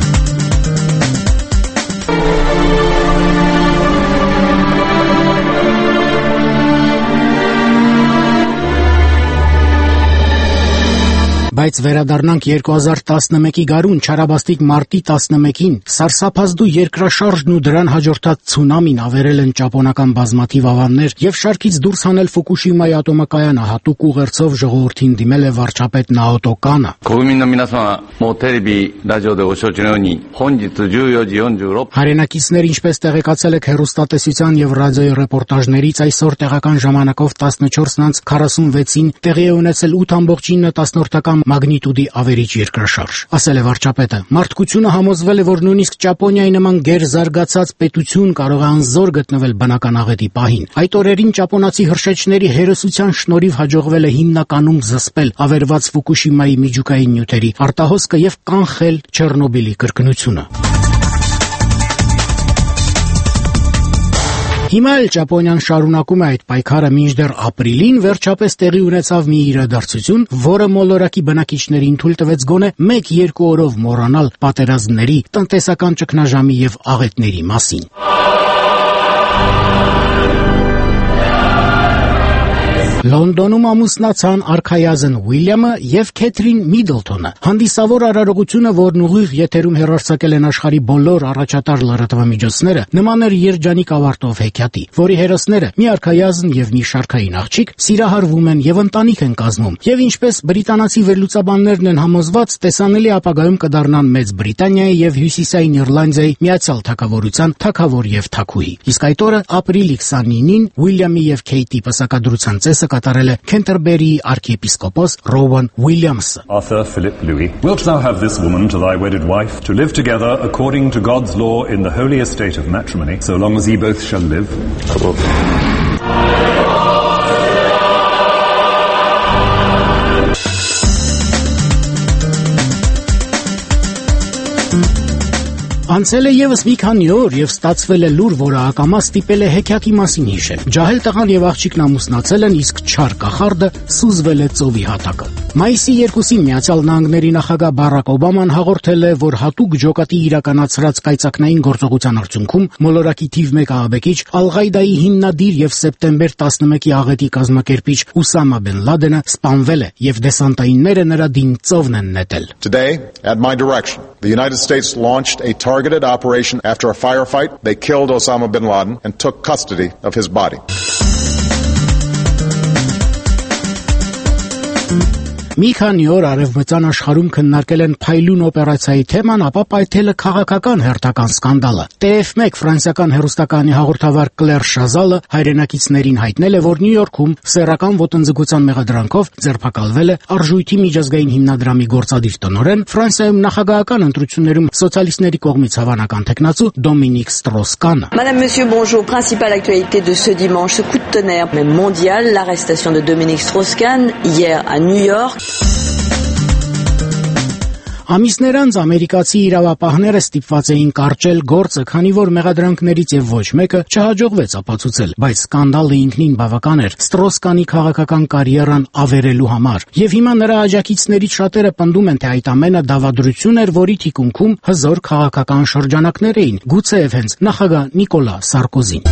Բայց վերադառնանք 2011-ի գարուն, չարաբաստիկ մարտի 11-ին, սարսափազդու երկրաշարժն ու դրան հաջորդած ցունամին ավերել են ճապոնական բազմաթիվ ավաններ եւ շարքից դուրս հանել Ֆուկուշիմայի ատոմակայանը, հատուկ ուղերձով ժողովրդին դիմել է վարչապետ Նաոտո Կանը։ Հայրենակիցներ, ինչպես տեղեկացել եք հեռուստատեսության եւ ռադիոյի ռեպորտաժներից, այսօր տեղական ժամանակով 14:46-ին տեղի է ունեցել 8.9 մագնիտուդի ավերիչ երկրաշարժ, ասել է վարչապետը։ Մարդկությունը համոզվել է, որ նույնիսկ Ճապոնիայի նման գերզարգացած պետություն կարող է անզոր գտնվել բնական աղետի պահին։ Այդ օրերին ճապոնացի հրշեջների հերոսության շնորհիվ հաջողվել է հիմնականում զսպել ավերված Ֆուկուշիմայի միջուկային նյութերի արտահոսքը եւ կանխել Չեռնոբիլի կրկնությունը։ Հիմա էլ Ճապոնիան շարունակում է այդ պայքարը մինչդեռ ապրիլին վերջապես տեղի ունեցավ մի իրադարձություն, որը մոլորակի բնակիչներին թույլ տվեց գոնե 1-2 օրով մոռանալ պատերազմների, տնտեսական ճգնաժամի եւ աղետների մասին։ Լոնդոնում ամուսնացան Արքայազն Ուիլյամը եւ Քեթրին Միդլթոնը։ Հանդիսավոր արարողությունը, որն ուղիղ եթերում հեռարձակել են աշխարհի բոլոր առաջատար լրատվամիջոցները, նման էր երջանիկ ավարտով հեքիաթի, որի հերոսները՝ մի արքայազն եւ մի շարքային աղջիկ, սիրահարվում են եւ ընտանիք են կազմում, եւ ինչպես բրիտանացի վերլուծաբաններն են համոզված, տեսանելի ապագայում կդառնան Մեծ Բրիտանիայի եւ Հյուսիսային Իռլանդիայի Միացյալ Թագավորության թագավոր եւ թագուհի։ Իսկ այդ օրը ապրիլի 29-ին Ուիլյամի եւ Քեյթի պսակադրության ծեսը կատարել է Քենթերբերիի arciepiscopos Rowan Williams. Arthur Philip Louis, wilt thou have this woman to thy wedded wife, to live together according to God's law in the holy estate of matrimony, so long as ye both shall live? Անցել է եւս մի քանի օր եւ ստացվել է լուր, որը ակամա ստիպել է հեքիաթի մասին հիշել։ Ջահել տղան եւ աղջիկն ամուսնացել են, իսկ չար կախարդը սուզվել է ծովի հատակը։ Մայիսի 2-ին Միացյալ Նահանգների նախագահ Բարակ Օբաման հաղորդել է, որ հատուկ ջոկատի իրականացրած կայծակնային գործողության արդյունքում մոլորակի թիվ 1 ահաբեկիչ Ալ-Ղաիդայի հիմնադիր եւ սեպտեմբեր 11-ի աղետի կազմակերպիչ Ուսամա Բեն Լադենը սպանվել է եւ դեսանտայինները նրա դին ծովն են նետել։ Today, at my direction, the United States launched a targeted operation. After a firefight, they killed Osama bin Laden and took custody of his body. Մի քանի օր արևմտյան աշխարհում քննարկել են Փայլուն օպերացիայի թեման, ապա պայթել է քաղաքական հերթական սկանդալը։ TF1 ֆրանսիական հեռուստականի հաղորդավար Կլեր Շազալը հայրենակիցներին հայտնել է, որ Նյու Յորքում սեռական ոտնձգության մեղադրանքով ձերբակալվել է Արժույթի միջազգային հիմնադրամի գործադիր տնօրեն, Ֆրանսիայում նախագահական ընտրություններում սոցիալիստների կողմից հավանական թեկնածու Դոմինիկ Ստրոս-Կանը։ Madame, monsieur, bonjour. Principale actualité de ce dimanche, ce coup de tonnerre mondial, l'arrestation de Dominique Strauss-Kahn hier à New York. Ամիսներ անց ամերիկացի իրավապահները ստիպված էին կարճել գործը, քանի որ մեղադրանքներից եւ ոչ մեկը չհաջողվեց ապացուցել, բայց սկանդալը ինքնին բավական էր Ստրոս-Կանի քաղաքական կարիերան ավերելու համար։ Եվ հիմա նրա աջակիցներից շատերը պնդում են, թե այդ ամենը դավադրություն էր, որի թիկունքում հզոր քաղաքական շրջանակներ էին, գուցեև հենց նախագահ Նիկոլա Սարկոզին։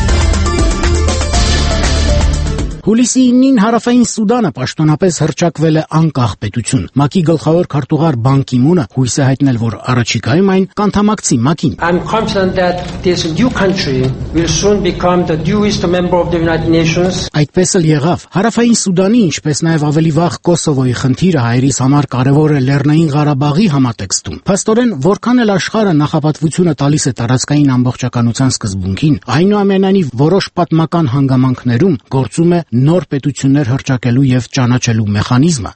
Հուլիսի 9-ին Հարավային Սուդանը պաշտոնապես հռչակվել է անկախ պետություն։ ՄԱԿ-ի գլխավոր քարտուղար Բան Կի Մունը հույս է հայտնել, որ առաջիկայում այն կանթամակցի ՄԱԿ-ին։ I'm confident that this new country will soon become the newest member of the United Nations. Այդպես էլ եղավ։ Հարավային Սուդանի, ինչպես նաև ավելի վաղ Կոսովոյի խնդիրը հայրիս համար կարևոր է Լեռնային Ղարաբաղի համատեքստում։ Փաստորեն, որքան էլ աշխարհը նախապատվությունը տալիս է տարածքային ամբողջականության սկզբունքին, այնուամենայնիվ որոշ պատմական հանգամանքներում գործում է նոր պետություններ հռչակելու եւ ճանաչելու մեխանիզմը։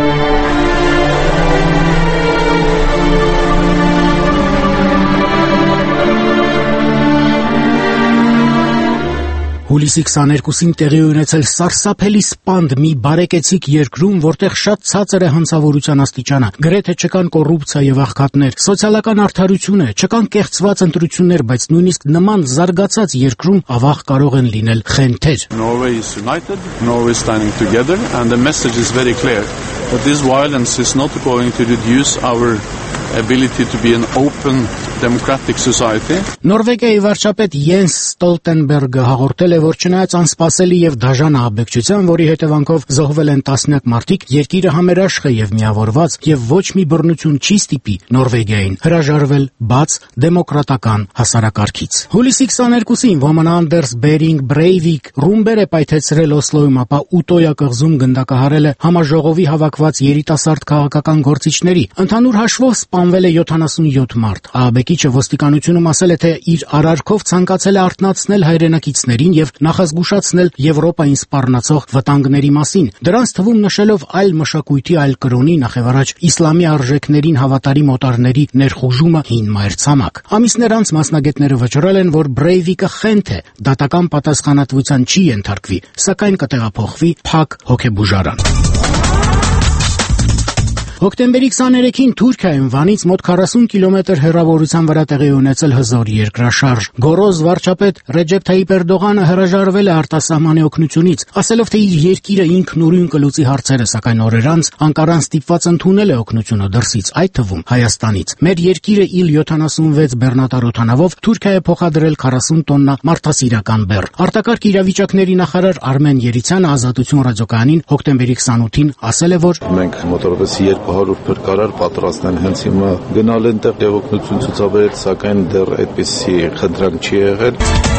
Հուլիսի 22-ին տեղի ունեցել սարսափելի սպանդ մի բարեկեցիկ երկրում, որտեղ շատ ցածր է հանցավորության աստիճանը, գրեթե չկան կոռուպցիա եւ աղքատներ, սոցիալական արդարություն է, չկան կեղծված ընտրություններ, բայց նույնիսկ նման զարգացած երկրում ավաղ կարող են լինել խենթեր։ Norway is united, Norway is standing together, and the message is very clear that this violence is not going to reduce our ability to be an open democratic society. Նորվեգիայի վարչապետ Յենս Ստոլտենբերգը հաղորդել է, որ չնայած անսպասելի եւ դաժան ահաբեկչության, որի հետևանքով զոհվել են տասնյակ մարդիկ, երկիրը համերաշխ է եւ միավորված եւ ոչ մի բռնություն չի ստիպի Նորվեգիային հրաժարվել բաց դեմոկրատական հասարակարգից։ Հուլիսի 22-ին ոմն Անդերս Բերինգ Բրեյվիկ ռումբեր է պայթեցրել Օսլոյում, ապա Ուտոյա կղզում գնդակահարել է համաժողովի հավաքված երիտասարդ քաղաքական գործիչների։ Ընդհանուր հաշվով սպանվել է 77 մարդ։ Ահաբեկիչը ոստիկանությունում ասել է, թե իր արարքով ցանկացել է արթնացնել հայրենակիցներին եւ նախազգուշացնել Եվրոպային սպառնացող վտանգների մասին, դրանց թվում նշելով այլ մշակույթի, այլ կրոնի, նախևառաջ իսլամի արժեքներին հավատարիմ օտարների ներխուժումը հին մայրցամաք։ Ամիսներ անց մասնագետները վճռել են, որ Բրեյվիկը խենթ է, դատական պատասխանատվության չի ենթարկվի, սակայն կտեղափոխվի փակ հոգեբուժարան։ Հոկտեմբերի 23-ին Թուրքիայում Վանից մոտ 40 կիլոմետր հեռավորության վրա տեղի ունեցել հզոր երկրաշարժ։ Գոռոզ վարչապետ Ռեջեփ Թայիպ Էրդողանը հրաժարվել է արտասահմանի օգնությունից, ասելով, թե իր երկիրը ինքնուրույն կլուծի հարցերը, սակայն օրեր անց Անկարան ստիպված ընդունել է օգնությունը դրսից, այդ թվում Հայաստանից։ Մեր երկիրը Il-76 բեռնատար օդանավով Թուրքիա է փոխադրել 40 տոննա մարդասիրական բեռ։ Արտակարգ իրավիճակների նախարար Արմեն Երիցյանը Ազատություն ռադիոկայանին հոկտեմբերի 28-ին ասել է, որ մենք մոտավորապես 200 փրկարար պատրաստեն հենց հիմա գնալ այնտեղ եւ օգնություն ցուցաբերել, սակայն դեռ այդպիսի խնդրանք չի եղել։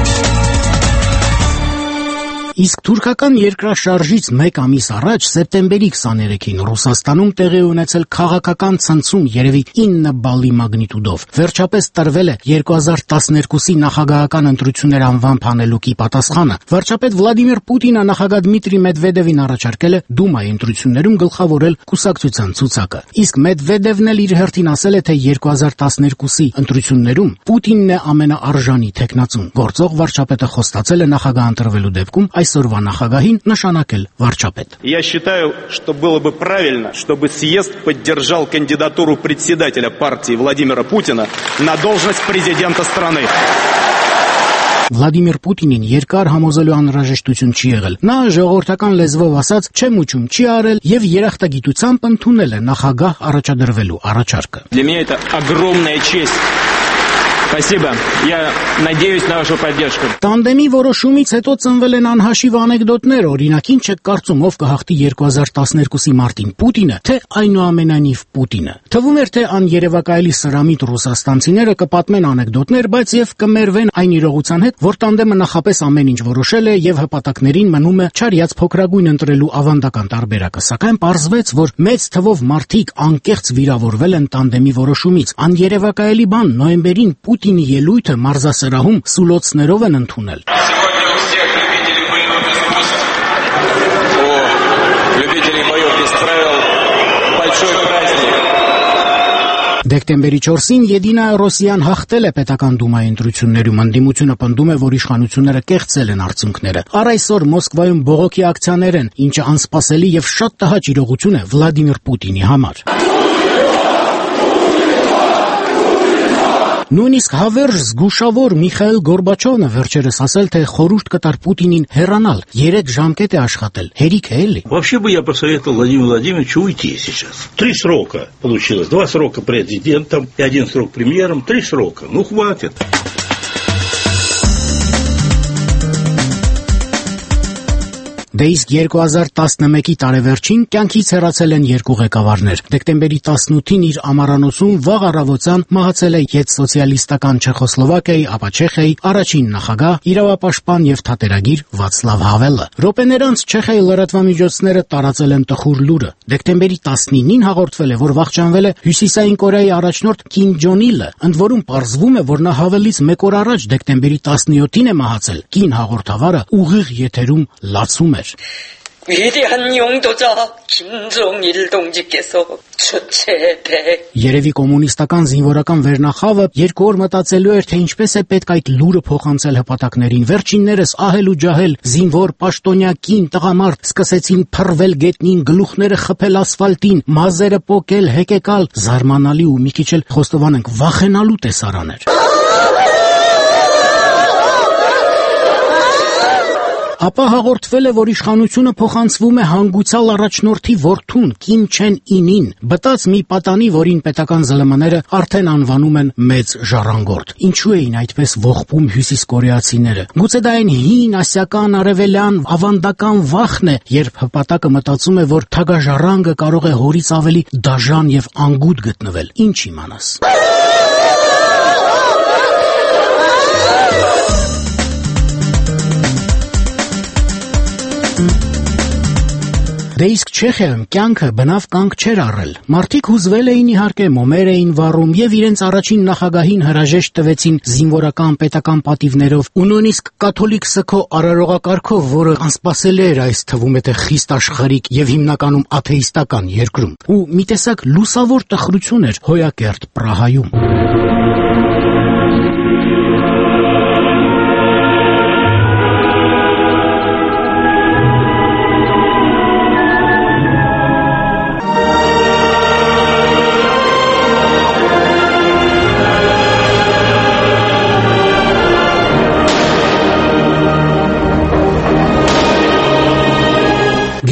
Իսկ թուրքական երկրաշարժից մեկ ամիս առաջ, սեպտեմբերի 23-ին Ռուսաստանում տեղի ունեցել քաղաքական ցնցում երևի 9 բալի մագնիտուդով։ Վերջապես տրվել է 2012-ի նախագահական ընտրություններ անվամբ հանելուկի պատասխանը։ Վարչապետ Վլադիմիր Պուտինը նախագահ Դմիտրի Մեդվեդևին առաջարկել է Դումայի ընտրություններում գլխավորել կուսակցության ցուցակը։ Իսկ Մեդվեդևն էլ իր հերթին ասել է, թե 2012-ի ընտրություններում Պուտինն է ամենաարժանի թեկնածուն։ Գործող վարչապետը խոստացել է նախագահ ընտրվելու դեպքում այսօրվա նախագահին նշանակել վարչապետ։ Я считаю, что было бы правильно, чтобы съезд поддержал кандидатуру председателя партии Владимира Путина на должность президента страны. Վլադիմիր Պուտինին երկար համոզելու անհրաժեշտություն չի եղել։ Նա ժողովրդական լեզվով ասած չեմ ուչում չի արել եւ երախտագիտությամբ ընդունել է նախագահ առաջադրվելու առաջարկը։ Для меня это огромная честь. Спасибо. Я надеюсь на вашу поддержку. Տանդեմի որոշումից հետո ծնվել են անհաշիվ անեկդոտներ, օրինակ ինչ եք կարծում ով կհաղթի 2012-ի մարտին Պուտինը, թե այնուամենայնիվ Պուտինը։ Թվում էր, թե աներևակայելի սրամիտ ռուսաստանցիները կպատմեն անեկդոտներ, բայց եւ կմերվեն այն իրողության հետ, որ տանդեմը նախապես ամեն ինչ որոշել է եւ հպատակներին մնում է չարյաց փոքրագույն ընտրելու ավանդական տարբերակը, սակայն պարզվեց, որ մեծ թվով մարդիկ անկեղծ վիրավորվել են տանդեմի որոշումից։ Աներևակայելի բան նոյեմբերին Պուտինի ելույթը մարզասրահում սուլոցներով են ընդունել։ Դեկտեմբերի 4-ին Եդինայա Ռոսիան հաղթել է պետական դումայի ընտրություններում, ընդդիմությունը պնդում է, որ իշխանությունները կեղծել են արդյունքները։ Առ այսօր Մոսկվայում բողոքի ակցիաներ են, ինչը անսպասելի եւ շատ տհաճ իրողություն է Վլադիմիր Պուտինի համար։ Նույնիսկ հավերժ զգուշավոր Միխայիլ Գորբաչովը վերջերս ասել, թե խորհուրդ կտար Պուտինին հեռանալ, 3 ժամկետ է աշխատել, հերիք է էլի։ Вообще бы я посоветовал Владимиру Владимировичу уйти сейчас. 3 срока получилось, 2 срока президентом и 1 срок премьером, 3 срока, ну хватит. Դե իսկ 2011-ի տարեվերջին կյանքից հեռացել են 2 ղեկավարներ։ Դեկտեմբերի 18-ին իր ամառանոցում վաղ առավոտյան մահացել է յետ-սոցիալիստական Չեխոսլովակիայի, ապա Չեխիայի առաջին նախագահ, իրավապաշտպան եւ թատերագիր Վացլավ Հավելը։ Րոպեներ անց Չեխիայի լրատվամիջոցները տարածել են տխուր լուրը։ Դեկտեմբերի 19-ին հաղորդվել է, որ վախճանվել է Հյուսիսային Կորեայի առաջնորդ Կիմ Ջոն Իլը, ընդ որում պարզվում է, որ նա Հավելից 1 օր առաջ դեկտեմբերի 17-ին է մահացել։ Կին հաղորդավարը ուղիղ եթերում լացում էր. 위대한 용도자 김정일 동지께서 주체배. Երևի կոմունիստական զինվորական վերնախավը 2 օր մտածելու էր, թե ինչպես է պետք այդ լուրը փոխանցել հպատակներին։ Վերջիններս ահել ու ջահել զինվոր, պաշտոնյա, կին, տղամարդ սկսեցին փռվել գետնին, գլուխները խփել ասֆալտին, մազերը պոկել, հեկեկալ, զարմանալի ու մի քիչ էլ խոստովանենք վախենալու տեսարան էր։ Ապա հաղորդվել է, որ իշխանությունը փոխանցվում է հանգուցյալ առաջնորդի որդուն Կիմ Չեն Ինին, բտած մի պատանի, որին պետական ԶԼՄ-ները արդեն անվանում են մեծ ժառանգորդ։ Ինչու էին այդպես ողբում հյուսիսկորեացիները։ Գուցե դա այն հին ասիական արևելյան ավանդական վախն է, երբ հպատակը մտածում է, որ թագաժառանգը կարող է հորից ավելի դաժան եւ անգութ գտնվել։ Ինչ իմանաս։ Դե իսկ Չեխիայում կյանքը բնավ կանգ չէր առել։ Մարդիկ հուզվել էին իհարկե, մոմեր էին վառում եւ իրենց առաջին նախագահին հրաժեշտ տվեցին զինվորական պետական պատիվներով ու նույնիսկ կաթոլիկ սգո արարողակարգով, որը անսպասելի էր այս թվում է թե խիստ աշխարհիկ եւ հիմնականում աթեիստական երկրում։ Ու մի տեսակ լուսավոր տխրություն էր հոյակերտ Պրահայում։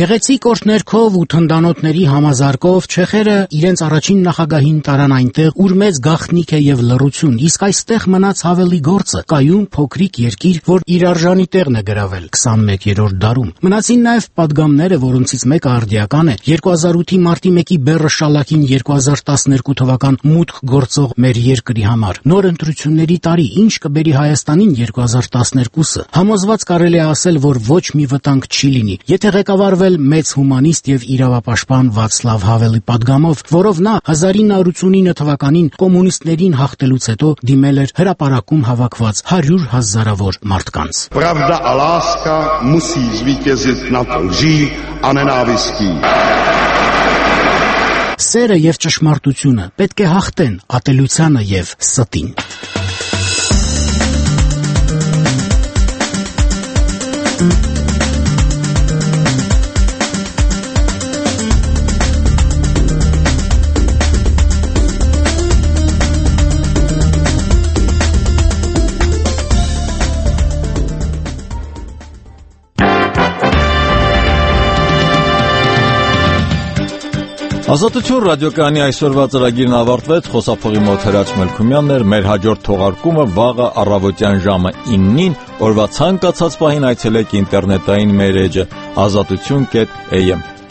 Գեղեցիկ օրհներգով ու թնդանոթների համազարկով չեխերը իրենց առաջին նախագահին տարան այնտեղ, ուր մեծ գաղտնիք է եւ լռություն, իսկ այստեղ մնաց հավելի գործը՝ կայուն փոքրիկ երկիր, որ իր արժանի տեղն է գրավել 21-րդ դարում։ Մնացին նաեւ պատգամները, որոնցից մեկը արդիական է 2008-ի մարտի 1-ի բեռը շալակին 2012 թվական մուտք գործող մեր երկրի համար։ Նոր ընտրությունների տարի, ինչ կբերի Հայաստանին 2012-ը։ Համոզված կարելի է ասել, որ ոչ մի վտանգ չի լինի, եթե ղեկավարվել մեծ հումանիստ եւ իրավապաշտպան Վացլավ Հավելի պատգամով, որով նա 1989 թվականին կոմունիստներին հաղթելուց հետո դիմել էր հրապարակում հավաքված 100,000-ավոր մարդկանց։ Pravda a láska musí zvítězit nad lží a nenávistí. Սերը եւ ճշմարտությունը պետք է հաղթեն ատելությանը եւ ստին։ Ազատություն ռադիոկայանի այսօրվա ծրագիրն ավարտվեց, խոսափողի մոտ Հրաչ Մելքումյանն էր, մեր հաջորդ թողարկումը վաղը առավոտյան ժամը 9-ին, օրվա ցանկացած պահին այցելեք ինտերնետային մեր էջը azatutun.am